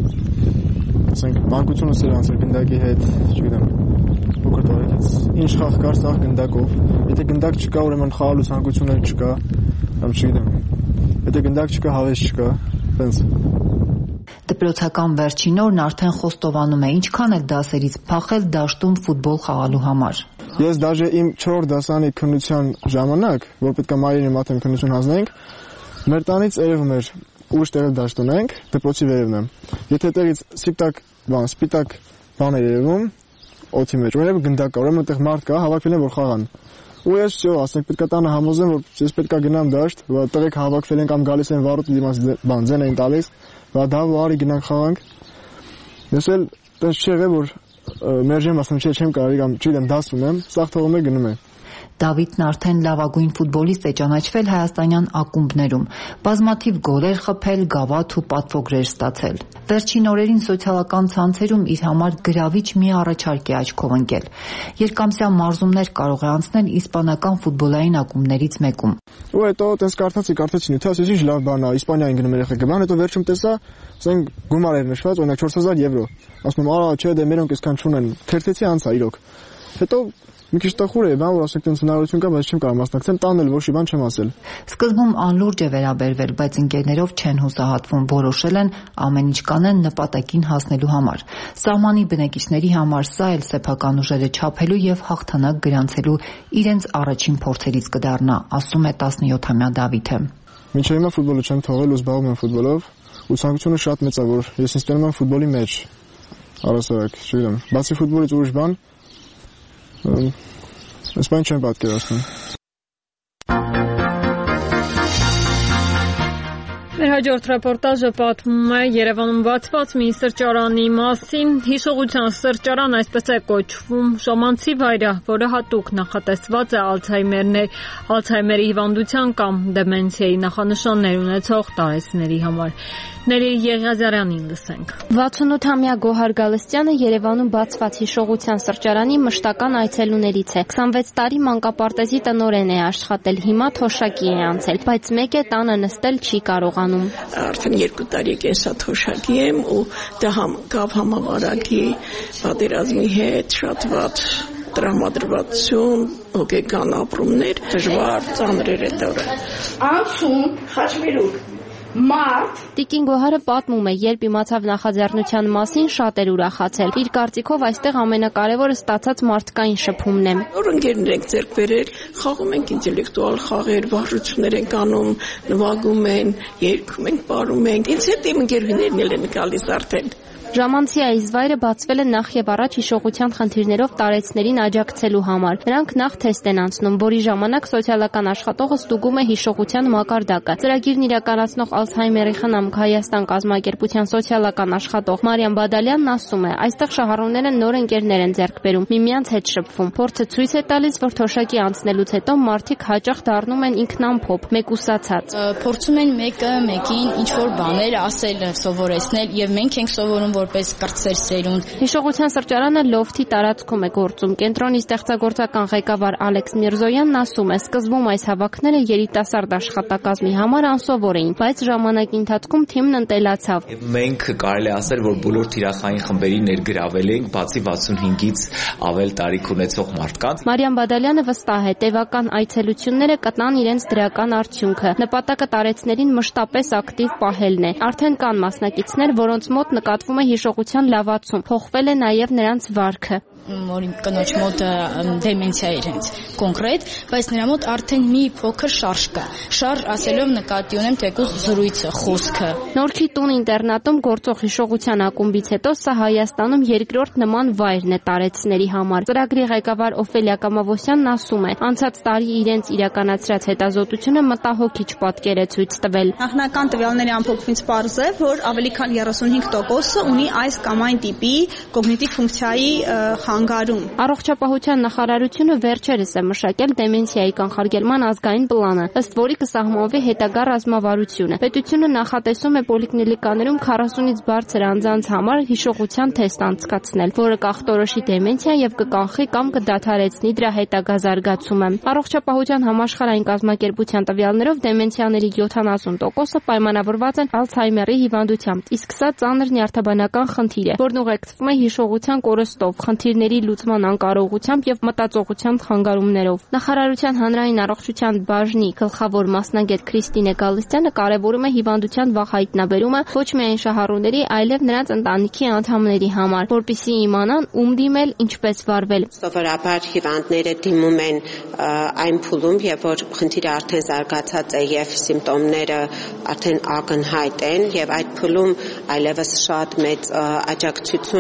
Ասենք մանկությունս էր անցել գնդակի հետ, չգիտեմ, փոքր տարիքից ինչ խաղ կար սա գնդակով։ Եթե գնդակ չկա, ուրեմն խաղալու ցանկություն էլ չկա, կամ չգիտեմ։ Եթե գնդակ չկա, հավես չկա, տենց։ Դպրոցական վերջին օրն արդեն խոստովանում է, ինչքան էլ դասերից փախել դաշտում ֆուտբոլ խաղալու համար։ Ես դաժե իմ չորրորդ դասարանի քննության ժամանակ, որ պետք է մայրին մաթեմ քննություն հանձնենք, մեր տանից երևում էր ուշ տեղը դաշտ ունենք, դպրոցի վերևն է։ Եթե տեղից սպիտակ բան, սպիտակ բան է երևում, օդի մեջ, ուրեմն գնդակ կա, ուրեմն այդտեղ մարդ կա, հավաքվել են որ խաղան։ Ու ես չէ, ասենք պետք է տանը համոզեմ, որ ես պետք է գնամ դաշտ, որ տեղեք հավաքվել են կամ գալիս են վարոտ դիմաց բան ձեն են տալիս, Վադավ ու արի գնանք խաղանք։ Ես էլ տես չի եղել, որ մերժեմ ասեմ, չէ, չեմ կարելի կամ չգիտեմ, դաս ունեմ, սաղ թողում է գնում եմ։ Դավիթն արդեն լավագույն ֆուտբոլիստ է ճանաչվել հայաստանյան ակումբներում, բազմաթիվ գոլեր խփել, գավաթ ու պատվոգրեր ստացել։ Վերջին օրերին սոցիալական ցանցերում իր համար գրավիչ մի առաջարկ է աչքով ընկել։ Երկամսյա մարզումներ կարող է անցնել իսպանական ֆուտբոլային ակումբներից մեկում։ Ու հետո տես կարդացի, կարդացի, թե ասես ինչ լավ բան է, Իսպանիային գնում երեխեքը, բան հետո վերջում տեսա, ասենք գումար էր նշված, օրինակ չորս հազար եվրո։ Ասում եմ, «Արա, չէ, դե մերոնք այսքան չունեն»։ Թերթեցի անցա իրոք։ Հետո մի քիչ տխուր է, բան որ ասեք տենց հնարավորություն կա, բայց չեմ կարող մասնակցել, տանել ոչի բան չեմ ասել։ Սկզբում անլուրջ է վերաբերվել, բայց ընկերներով չեն հուսահատվում, որոշել են ամեն ինչ կանեն նպատակին հասնելու համար։ Սահմանի բնակիչների համար սա էլ սեփական ուժերը չափելու եւ հաղթանակ գրանցելու իրենց առաջին փորձերից կդառնա, ասում է տասնյոթամյա Դավիթը։ Մինչև հիմա ֆուտբոլը չեմ թողել ու զբաղվում եմ ֆուտբոլով, ու ցանկությունը շատ մեծ է, որ ես ինձ տենում եմ ֆուտբոլի մեջ։ Առասարակ, չգիտեմ, բացի ֆուտբոլից ուրիշ բան Ես բան չեմ պատկերացնում։ Մեր հաջորդ ռեպորտաժը պատմում է Երևանում բացված մի սրճարանի մասին։ Հիշողության սրճարան այսպես է կոչվում ժամանցի վայրը, որը հատուկ նախատեսված է Ալցհեյմերների Ալցհեյմերի հիվանդության կամ դեմենցիայի նախանշաններ ունեցող տարեցների համար։ Ների Եղիազարյանին լսենք։ վաթսունութամյա Գոհար Գալստյանը Երևանում բացված հիշողության սրճարանի մշտական այցելուներից է։ քսանվեց տարի մանկապարտեզի տնօրեն է աշխատել, հիմա թոշակի է անցել, բայց մեկ է տանը նստել չի կարողանում։ Արդեն երկու տարի կեսա թոշակի եմ ու դա համ կապ համավարակի պատերազմի հետ շատ վատ տրամադրվածություն, հոգեկան ապրումներ, դժվար ծանրեր է դուրը։ Անցում խաչմերուկ Մարդ Տիկին Գոհարը պատմում է, երբ իմացավ նախաձեռնության մասին, շատ էր ուրախացել։ Իր կարծիքով այստեղ ամենակարևորը ստացած մարդկային շփումն է։ Նոր ընկերներ ենք ձեռք բերել, խաղում ենք ինտելեկտուալ խաղեր, վարժություններ ենք անում, նվագում են, երգում ենք, պարում ենք։ Ինձ հետ իմ ընկերուհիներն էլ են գալիս արդեն։ Ժամանցի այս վայրը բացվել է նախ եւ առաջ հիշողության խնդիրներով տարեցներին աջակցելու համար։ Նրանք նախ թեստ են անցնում, որի ժամանակ սոցիալական աշխատողը ստուգում է հիշողության մակարդակը։ Ծրագիրն իրականացնող Ալցհեյմերի խնամք Հայաստան կազմակերպության սոցիալական աշխատող Մարիամ Բադալյանն ասում է, այստեղ շահառուները նոր ընկերներ են ձեռք բերում, միմյանց հետ շփվում։ Փորձը ցույց է տալիս, որ թոշակի անցնելուց հետո մարդիկ հաճախ դառնում են ինքնամփոփ, մեկուսացած։ Փորձում են մեկը մեկին ինչ որ բաներ ասել, սովորեցնել եւ մենք ենք սովորում որպես կրտսեր սերունդ։ Հիշողության սրճարանը լոֆթի տարածքում է գործում։ Կենտրոնի ստեղծագործական ղեկավար Ալեքս Միրզոյանն ասում է, սկզբում այս հավաքները երիտասարդ աշխատակազմի համար անսովոր էին, բայց ժամանակի ընթացքում թիմն ընտելացավ։ Մենք կարելի է ասել, որ բոլոր թիրախային խմբերի ներգրավել ենք, բացի վաթսունհինգից ավել տարիք ունեցող մարդկանց։ Մարիամ Բադալյանը վստահ է, տևական այցելությունները կտան իրենց դրական արդյունքը։ Նպատակը տարեցներին մշտապես ակտիվ պահելն է։ Արդեն կան մասնակիցներ, որոնց մոտ նկատվում է հիշողության լավացում, փոխվել է նաև նրանց վարքը։ Որ իմ կնոջ մոտ դեմենցիա էր հենց կոնկրետ, բայց նրա մոտ արդեն մի փոքր շարժ կա։ Շարժ ասելով նկատի ունեմ թեկուզ զրույցը, խոսքը։ Նորքի տուն ինտերնատում գործող հիշողության ակումբից հետո սա Հայաստանում երկրորդ նման վայրն է տարեցների համար։ Ծրագրի ղեկավար Օֆելիա Կամավոսյանն ասում է, անցած տարի իրենց իրականացրած հետազոտությունը մտահոգիչ պատկեր է ցույց տվել։ Նախնական տվյալների ամփոփումից պարզ է, որ ավելի քան երեսունհինգ տոկոսը ունի այս կամ այն տիպի կոգնիտիվ ֆունկցիայի խանգարում։ Առողջապահության նախարարությունը վերջերս է մշակել դեմենցիայի կանխարգելման ազգային պլանը, ըստ որի կսահմանվի հետագա ռազմավարությունը։ Պետությունը նախատեսում է պոլիկլինիկաներում քառասունից բարձր անձանց համար հիշողության թեստ անցկացնել, որը կախտորոշի դեմենցիան եւ կկանխի կամ կդադարեցնի դրա հետագա զարգացումը։ Առողջապահության համաշխարհային կազմակերպության տվյալներով դեմենցիաների յոթանասուն տոկոսը պայմանավորված են Ալցհեյմերի հիվանդությամբ, իսկ սա ծանր նյարդաբանական խնդիր է, որն ուղեկցվում է հիշողության կորստով, խնդիրների լուծման անկարողությամբ եւ մտածողության խանգարումներով։ Նախարարության հանրային առողջության բաժնի գլխավոր մասնագետ Քրիստինե Գալստյանը կարևորում է հիվանդության վաղ հայտնաբերումը ոչ միայն շահառուների, այլև նրանց ընտանիքի անդամների համար, որպեսզի իմանան ում դիմել, ինչպես վարվել։ Սովորաբար հիվանդները դիմում են այն փուլում, երբ որ խնդիրը արդեն զարգացած է եւ սիմպտոմները արդեն ակնհայտ են եւ այդ փուլում այլևս շատ մեծ աջակցություն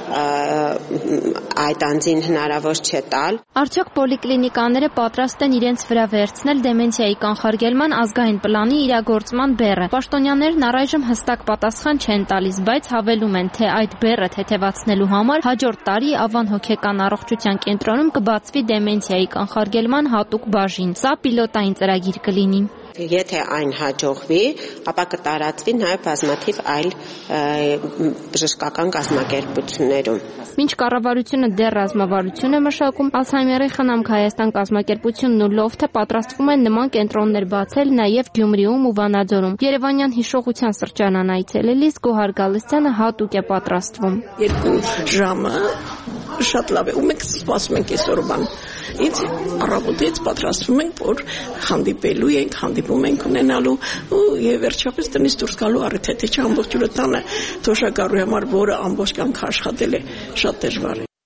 այդ անձին հնարավոր չէ տալ։ Արդյոք պոլիկլինիկաները պատրաստ են իրենց վրա վերցնել դեմենցիայի կանխարգելման ազգային պլանի իրագործման բեռը։ Պաշտոնյաներն առայժմ հստակ պատասխան չեն տալիս, բայց հավելում են, թե այդ բեռը թեթևացնելու համար հաջորդ տարի Ավան հոգեկան առողջության կենտրոնում կբացվի դեմենցիայի կանխարգելման հատուկ բաժին։ Սա պիլոտային ծրագիր կլինի։ Եթե այն հաջողվի, ապա կտարածվի նաև բազմաթիվ այլ բժշկական կազմակերպություններում։ Մինչ կառավարությունը դեռ ռազմավարություն է մշակում, Ալցհեյմերի խնամք Հայաստան կազմակերպությունն ու Լոֆթը պատրաստվում են նման կենտրոններ բացել նաև Գյումրիում ու Վանաձորում։ Երևանյան հիշողության սրճարան այցելելիս Գոհար Գալստյանը հատուկ է պատրաստվում։ Երկու ժամը շատ լավ է, ու մենք սպասում ենք այսօր բան։ Ինձ առավոտից պատրաստվում ենք, որ հանդիպելու ենք, հանդիպում ենք ունենալու ու եւ վերջապես տնից դուրս գալու առիթ է, թե չէ ամբողջ օրը տանը թոշակառու համար, որը ամբողջ կյանք աշխատել է, շատ դժվար է։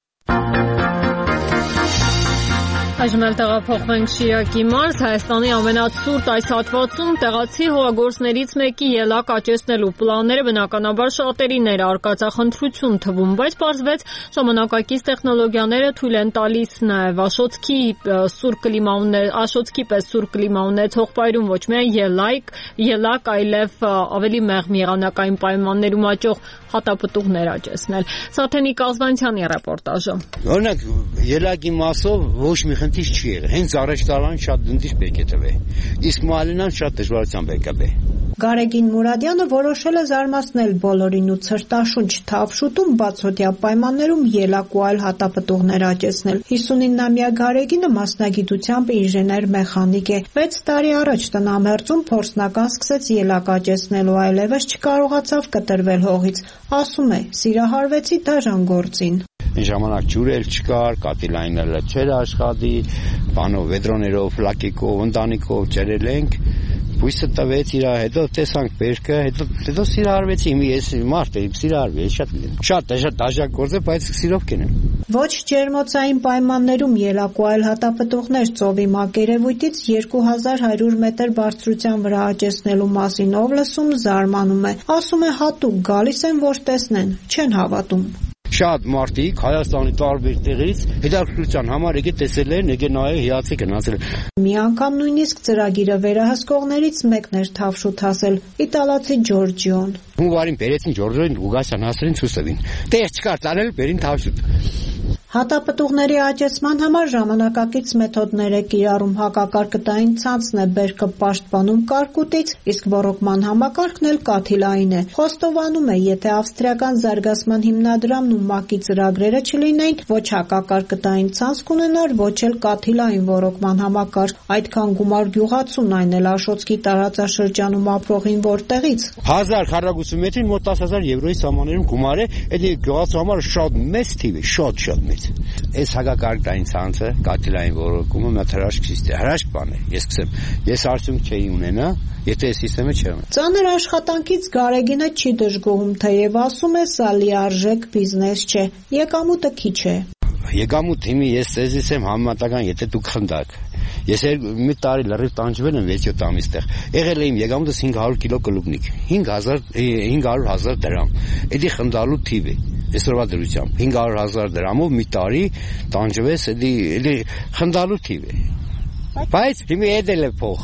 Այժմ էլ տեղափոխվենք Շիրակի մարզ, Հայաստանի ամենացուրտ այս հատվածում տեղացի հողագործներից մեկի ելակ աճեցնելու պլանները բնականաբար շատերին էր արկածախնդրություն թվում, բայց պարզվեց ժամանակակից տեխնոլոգիաները թույլ են տալիս նաև աշոտքի սուր կլիմա աշոտքի պես սուր կլիմա ունեցող պայրում ոչ միայն ելակ, ելակ, այլև ավելի մեղմ եղանակային պայմաններում աճող հատապտուղներ աճեցնել։ Սաթենիկ Ազվանցյանի ռեպորտաժը։ Օրինակ, ելակի մասով ոչ մի խնդիր չի եղել։ Հենց առաջ տարան շատ դնդիր պետք է տվե։ Իսկ մալինան շատ դժվարությամբ է կբե։ Գարեգին Մուրադյանը որոշել է զարմացնել բոլորին ու ցրտաշունչ թավշուտում բացօթյա պայմաններում ելակ ու այլ հատապտուղներ աճեցնել։ հիսունինամյա Գարեգինը մասնագիտությամբ ինժեներ-մեխանիկ է։ վեց տարի առաջ տնամերձում փորձնական սկսեց ելակ աճեցնելու, այլևս չկարողացավ կտրվել հողից։ Ասում է՝ սիրահարվեցի դաժան գործին։ Ժամանակ ջուր էլ չկար, կատիլային էլ չէր աշխատի, բանով, վեդրոներով, լակիկով, ընտանիքով ջրել ենք, բույսը տվեց իր, հետո տեսանք բերքը, հետո հետո սիրահարվեցի, ես մարդ եմ, սիրահարվի, շատ շատ շատ դաժան գործ է, բայց սիրով կենեմ։ Ոչ ջերմոցային պայմաններում ելակ ու այլ հատապտուղներ ծովի մակերևույթից երկու հազար հարյուր մետր բարձրության վրա աճեցնելու մասին ով լսում զարմանում է, ասում է հատուկ գալիս են, որ տեսնեն, չեն հավատում։ Շատ մարդիկ Հայաստանի տարբեր տեղից հետաքրքրության համար եկե տեսել են, եկե նայել, հիացել գնացել։ Մի անգամ նույնիսկ ծրագիրը վերահսկողներից մեկն էր թավշուտ հասել՝ իտալացի Ջորջիոն։ Հունվարին բերեցին Ջորջիոն Ուգասյան հասրին ցուսովին։ Տեղ չկար տանել, բերին թավշուտ։ Հատապտուղների աճեցման համար ժամանակակից մեթոդներ է կիրառում, հակակարկտային ցանցն է բերքը պաշտպանում կարկուտից, իսկ ոռոգման համակարգն էլ կաթիլային է։ Խոստովանում է, եթե ավստրիական զարգացման հիմնադրամն ու ՄԱԿ-ի ծրագրերը չլինեին, ոչ հակակարկտային ցանց կունենար, ոչ էլ կաթիլային ոռոգման համակարգ։ Այդքան գումար գյուղացուն, այն էլ Աշոտքի տարածաշրջանում ապրողին որտեղից։ հազար քառակուսի մետրին մոտ տասը հազար եվրոյի սահմաններում գումար է, այդ գյուղացու համար շատ մեծ թիվ է, շատ շատ մեծ։ Այս հակակարկտային ցանցը, կաթիլային ոռոգումը մի հրաշք սիստեմ, հրաշք բան է։ Ես կսեմ, ես արդյունք չէի ունենա, եթե այս սիստեմը չէր։ Ծանր աշխատանքից Գարեգինը չի դժգոհում, թեև ասում է, սա լիարժեք բիզնես չէ, եկամուտը քիչ է։ Եկամուտ հիմի ես ցեզից եմ համեմատական, եթե դուք խնդակ։ Ես մի տարի լրիվ տանջվել եմ վեց-յոթ ամիստեղ։ Եղել եմ եկամուտս հինգ հարյուր կիլո կլուբնիկ, հինգ հարյուր հազար դրամ։ Էդի խնդալու թիվ է։ Այսօրվա դրությամբ հինգ հարյուր հազար դրամով մի տարի տանջվես, էդի էդի խնդալու թիվ է։ Բայց հիմա էդել է փող։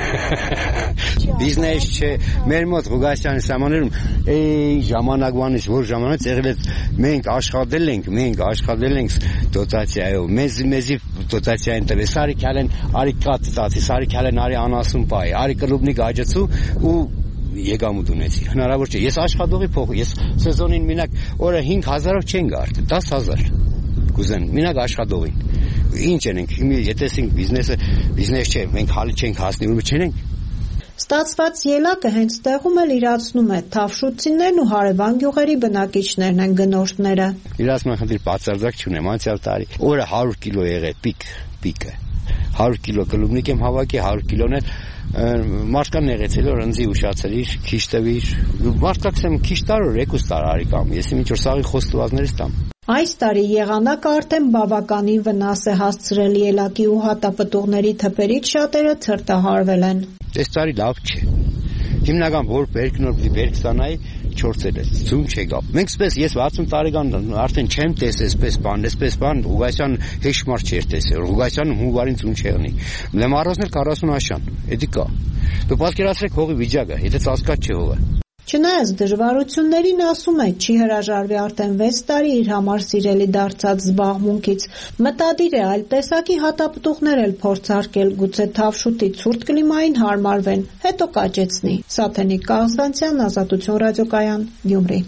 Բիզնես չէ, մեր մոտ Ղուգասյանի սահմաններում էй ժամանակվանից որ ժամանակ եղել է մենք աշխատել ենք, մենք աշխատել ենք դոտացիայով, մեզ մեզի դոտացիային տվեց, արի քալեն, արի կատ տացի, արի քալեն, արի անասուն պայ, արի կլուբնիկ աջացու ու եկամուտ ունեցի։ Հնարավոր չէ։ Ես աշխատողի փող, ես սեզոնին մենակ օրը հինգ հազարով չեն գար, դաս հազար։ Կուզեն, մենակ աշխատողին։ Ինչ ենք, հիմա եթե բիզնեսը բիզնես չէ, մենք հալի չենք հասնի, ուրը չենք։ Ստացված ելակը հենց տեղում էլ իրացնում է, թավշուտցիներն ու հարևան գյուղերի բնակիչներն են գնորդները։ Իրացման խնդիր բացարձակ չունեմ, անցյալ տարի օրը հարյուր կիլո եղե, պիկ, պիկը։ հարյուր կիլո կլուբնիկ եմ հավաքի, հարյուր կիլոն էլ մարդկան նեղեցել որ ընձի ուշացրիր, քիչ տվիր։ Մարդկաց եմ քիչ տար որ երկու տար արի կամ, ես ինչ որ սաղի խոստվածներից տամ։ Այս տարի եղանակը արդեն բավականին վնաս է հասցրել ելակի ու հատապտուղների թփերից շատերը ցրտահարվել են։ Այս տարի լավ չէ։ Հիմնական որ բերքն որ բերք ստանայի, չորցել է, ձուն չեկավ։ Մենք սպես ես վաթսուն տարեկան արդեն չեմ տեսել սպես բան, այսպես բան Ղուգասյան հեշմար չէր տեսել։ Ղուգասյանը հունվարին ձուն չեղնի։ Լեմարոսն էլ քառասուն աշան, էդի կա։ Դու պատկերացրեք հողի վիճակը, եթե ծածկած չէ հողը։ Չնայած դժվարություններին, ասում է, չի հրաժարվի արդեն վեց տարի իր համար սիրելի դարձած զբաղմունքից։ Մտադիր է այլ տեսակի հատապտուղներ էլ փորձարկել, գուցե թավշուտի ցուրտ կլիմային հարմարվեն, հետո կաճեցնի։ Սաթենիկ Կաղստանցյան, Ազատություն ռադիոկայան, Գյումրի։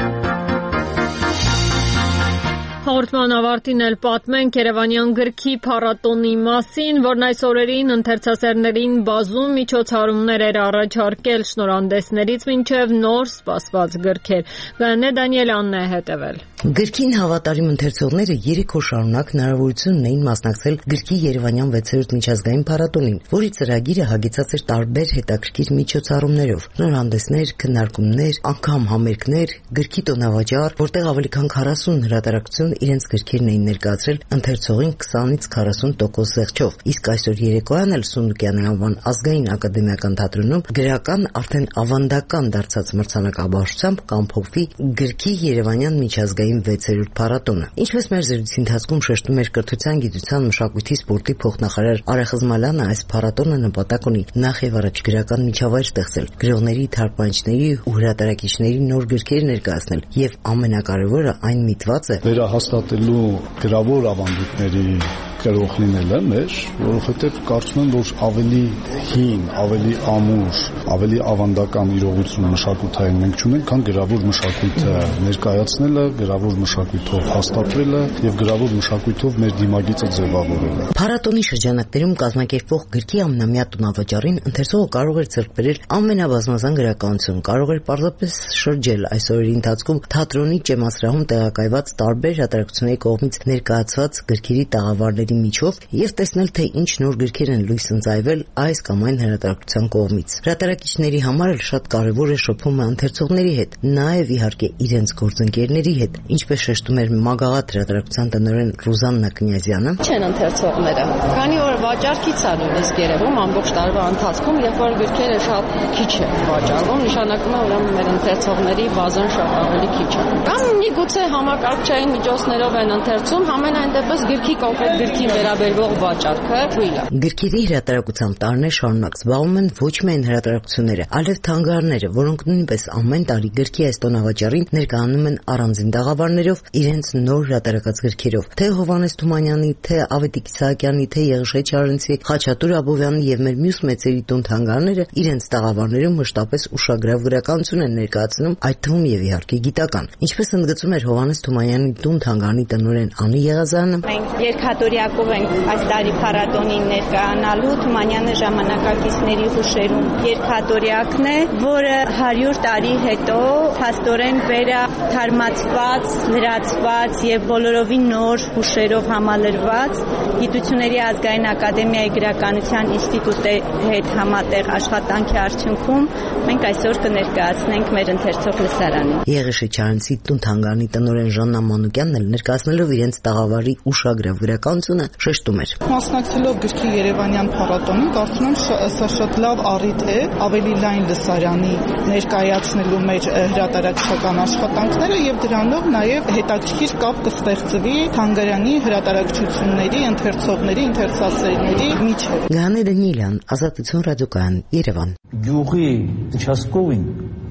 Հաղորդման ավարտին էլ պատմենք Երևանյան գրքի փառատոնի մասին, որն այս օրերին ընթերցասերներին բազում միջոցառումներ էր առաջարկել շնորհանդեսներից մինչև նոր սպասված գրքեր։ Գայանե Դանիելյանն է հետևել։ Գրքին հավատարիմ ընթերցողները երեք օր շարունակ հնարավորություն ունեին մասնակցել գրքի Երևանյան վեցերորդ միջազգային փառատոնին, որի ծրագիրը հագեցած էր տարբեր հետաքրքիր միջոցառումներով՝ շնորհանդեսներ, քննարկումներ, անգամ համերգներ, գրքի տոնավաճառ, որտեղ ավելի քան քառասուն հրատարակություն իրենց գրքերն էին ներկայացրել ընթերցողին քսանից քառասուն տոկոս զեղչով, իսկ այսօր երեկոյան էլ Սունդուկյանի անվան ազգային ակադեմիական թատրոնում գրական արդեն ավանդական դարձած մրցանակաբաշխությամբ կամփոփվի գրքի Երևանյան միջազգային վեցերորդ փառատոնը։ Ինչպես մեր զրույցի ընթացքում շեշտում էր կրթության, գիտության, մշակույթի, սպորտի փոխնախարար Արա Խզմալյանը, այս փառատոնը նպատակ ունի նախ եւ առաջ գրական միջավայր ստեղծել, գրողների, թարգմանիչների ու հրատարակիչների նոր գրքեր ներկայացնել եւ ամենակարևորը այն միտված է հաստատելու գրավոր ավանդույթների կարող լինելը մեր, որովհետև կարծում եմ, որ ավելի հին, ավելի ամուր, ավելի ավանդական իրողություն մշակութային մենք չունենք, քան գրավոր մշակույթը ներկայացնելը, գրավոր մշակույթով հաստատվելը եւ գրավոր մշակույթով մեր դիմագիծը ձևավորելը։ Փառատոնի շրջանակներում կազմակերպվող գրքի ամենամյա տոնավաճառին ընթերցողը կարող էր ձեռք բերել ամենաբազմազան գրականություն, կարող էր պարզապես շրջել այս օրերի ընթացքում թատրոնի ճեմասրահում տեղակայված տարբեր հրատարակությունների կողմից ներկայացված գրքերի տաղավարների միջով եւ տեսնել, թե ինչ նոր գրքեր են լույս ընծայվել այս կամ այն հրատարակության կողմից։ Հրատարակիչների համար էլ շատ կարևոր է շփումը ընթերցողների հետ, նաեւ իհարկե իրենց գործընկերների հետ, ինչպես շեշտում էր Մագաղաթ հրատարակության տնօրեն Ռուզաննա Կնյազյանը։ Չեն ընթերցողները, քանի որ վաճառքից է նույնիսկ երևում ամբողջ տարվա ընթացքում, երբ որ գրքերը շատ քիչ է վաճառվում, նշանակում է ուրեմն մեր ընթերցողների բազան շատ ավելի քիչ է։ Կամ միգուցե համակարգչային միջոցներով են ընթերցում, համենայն դեպս գրքի կոնկրետ գրքի վերաբերվող վաճառքը թույլ է։ Գրքերի հրատարակությամբ տարիներ շարունակ զբաղվում են ոչ միայն հրատարակությունները, այլև թանգարանները, որոնք նույնպես ամեն տարի գրքի այս տոնավաճառին ներկայանում են առանձին տաղավարներով իրենց նոր հրատարակած գրքերով։ Թե Հովհաննես Թումանյանի, թե Ավետիք Իսահակյանի, թե Եղիշե Չարենցի, Խաչատուր Աբովյանի եւ մեր մյուս մեծերի տուն թանգարանները իրենց տաղավարներում մշտապես ուշագրավ գրականություն են ներկայացնում, այդ թվում եւ իհարկե գիտական։ Ինչպես ընդգծում էր Հովհաննես Թումանյանի տուն թանգարանի տնօրեն Անի Եղազարյանը, մենք երկհատորյակով ենք այս տարի փառատոնին ներկայանալու Թումանյանը ժամանակակիցների հուշերում երկհատորյակն է, որը հարյուր տարի հետո փաստորեն վերա թարմացված, լրացված եւ բոլորովին նոր հուշերով համալրված Գիտությունների ազգային ակադեմիայի գրականության ինստիտուտի հետ համատեղ աշխատանքի արդյունքում մենք այսօր կներկայացնենք մեր ընթերցող լսարանին։ Եղիշե Չարենցի տուն թանգարանի տնօրեն Ժաննա Մանուկյանն էլ ներկայացնելով իրենց տաղավարի ուշագրավ գրականությունը շեշտում էր. Մասնակցելով գրքի Երևանյան փառատոնին, կարծում եմ սա շատ լավ առիթ է ավելի լայն լսարանի ներկայացնելու մեր հրատարակչական աշխատանքները եւ դրանով նաեւ հետաքրքիր կապ կստեղծվի թանգարանի հրատարակչությունների, ընթերցողների, ընթերցասերների միջեւ։ Գայանե Դանիելյան, Ազատություն ռադիոկայան, Երևան։ Գյուղի участковին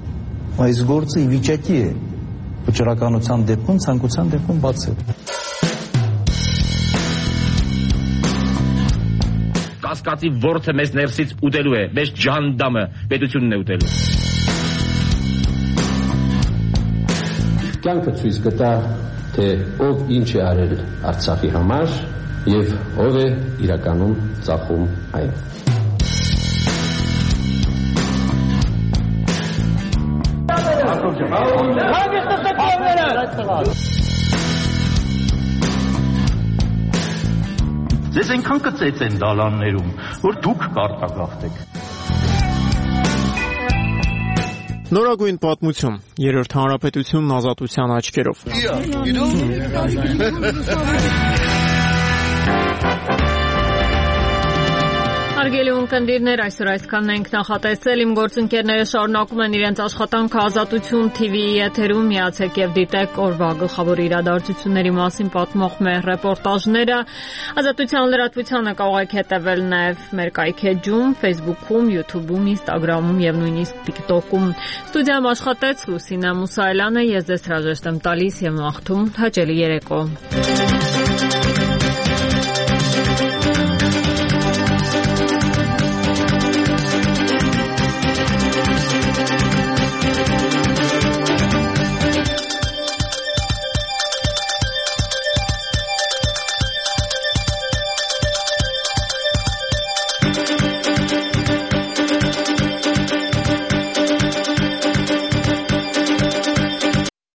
այս գործը ի վիճակի է վճռականության դեպքում, ցանկության դեպքում բացել։ Կասկածի ворթը մեզ ներսից ուտելու է, մեզ ջանդամը պետությունն է ուտելու։ Կյանքը ցույց կտա, թե ով ինչ է արել Արցախի համար եւ ով է իրականում ծախում այն։ Ձեզ այնքան կծեց են դալաններում, որ դուք կարտագաղթեք։ Նորագույն պատմություն, երրորդ հանրապետությունն ազատության աչքերով։ Հարգելի ունկնդիրներ, այսօր այսքանն ենք նախատեսել։ Իմ գործընկերները շարունակում են իրենց աշխատանքը Ազատություն Թի Վիի եթերում։ Միացեք եւ դիտեք օրվա գլխավոր իրադարձությունների մասին պատմող մեր ռեպորտաժները։ Ազատության լրատվությանը կարող եք հետևել նաեւ մեր կայքեջում, Facebook-ում, YouTube-ում, Instagram-ում եւ նույնիսկ TikTok-ում։ Ստուդիայում աշխատեց Լուսինա Մուսայելյանը, ես ձեզ հրաժեշտ եմ տալիս եւ մաղթում հաճելի երեկո։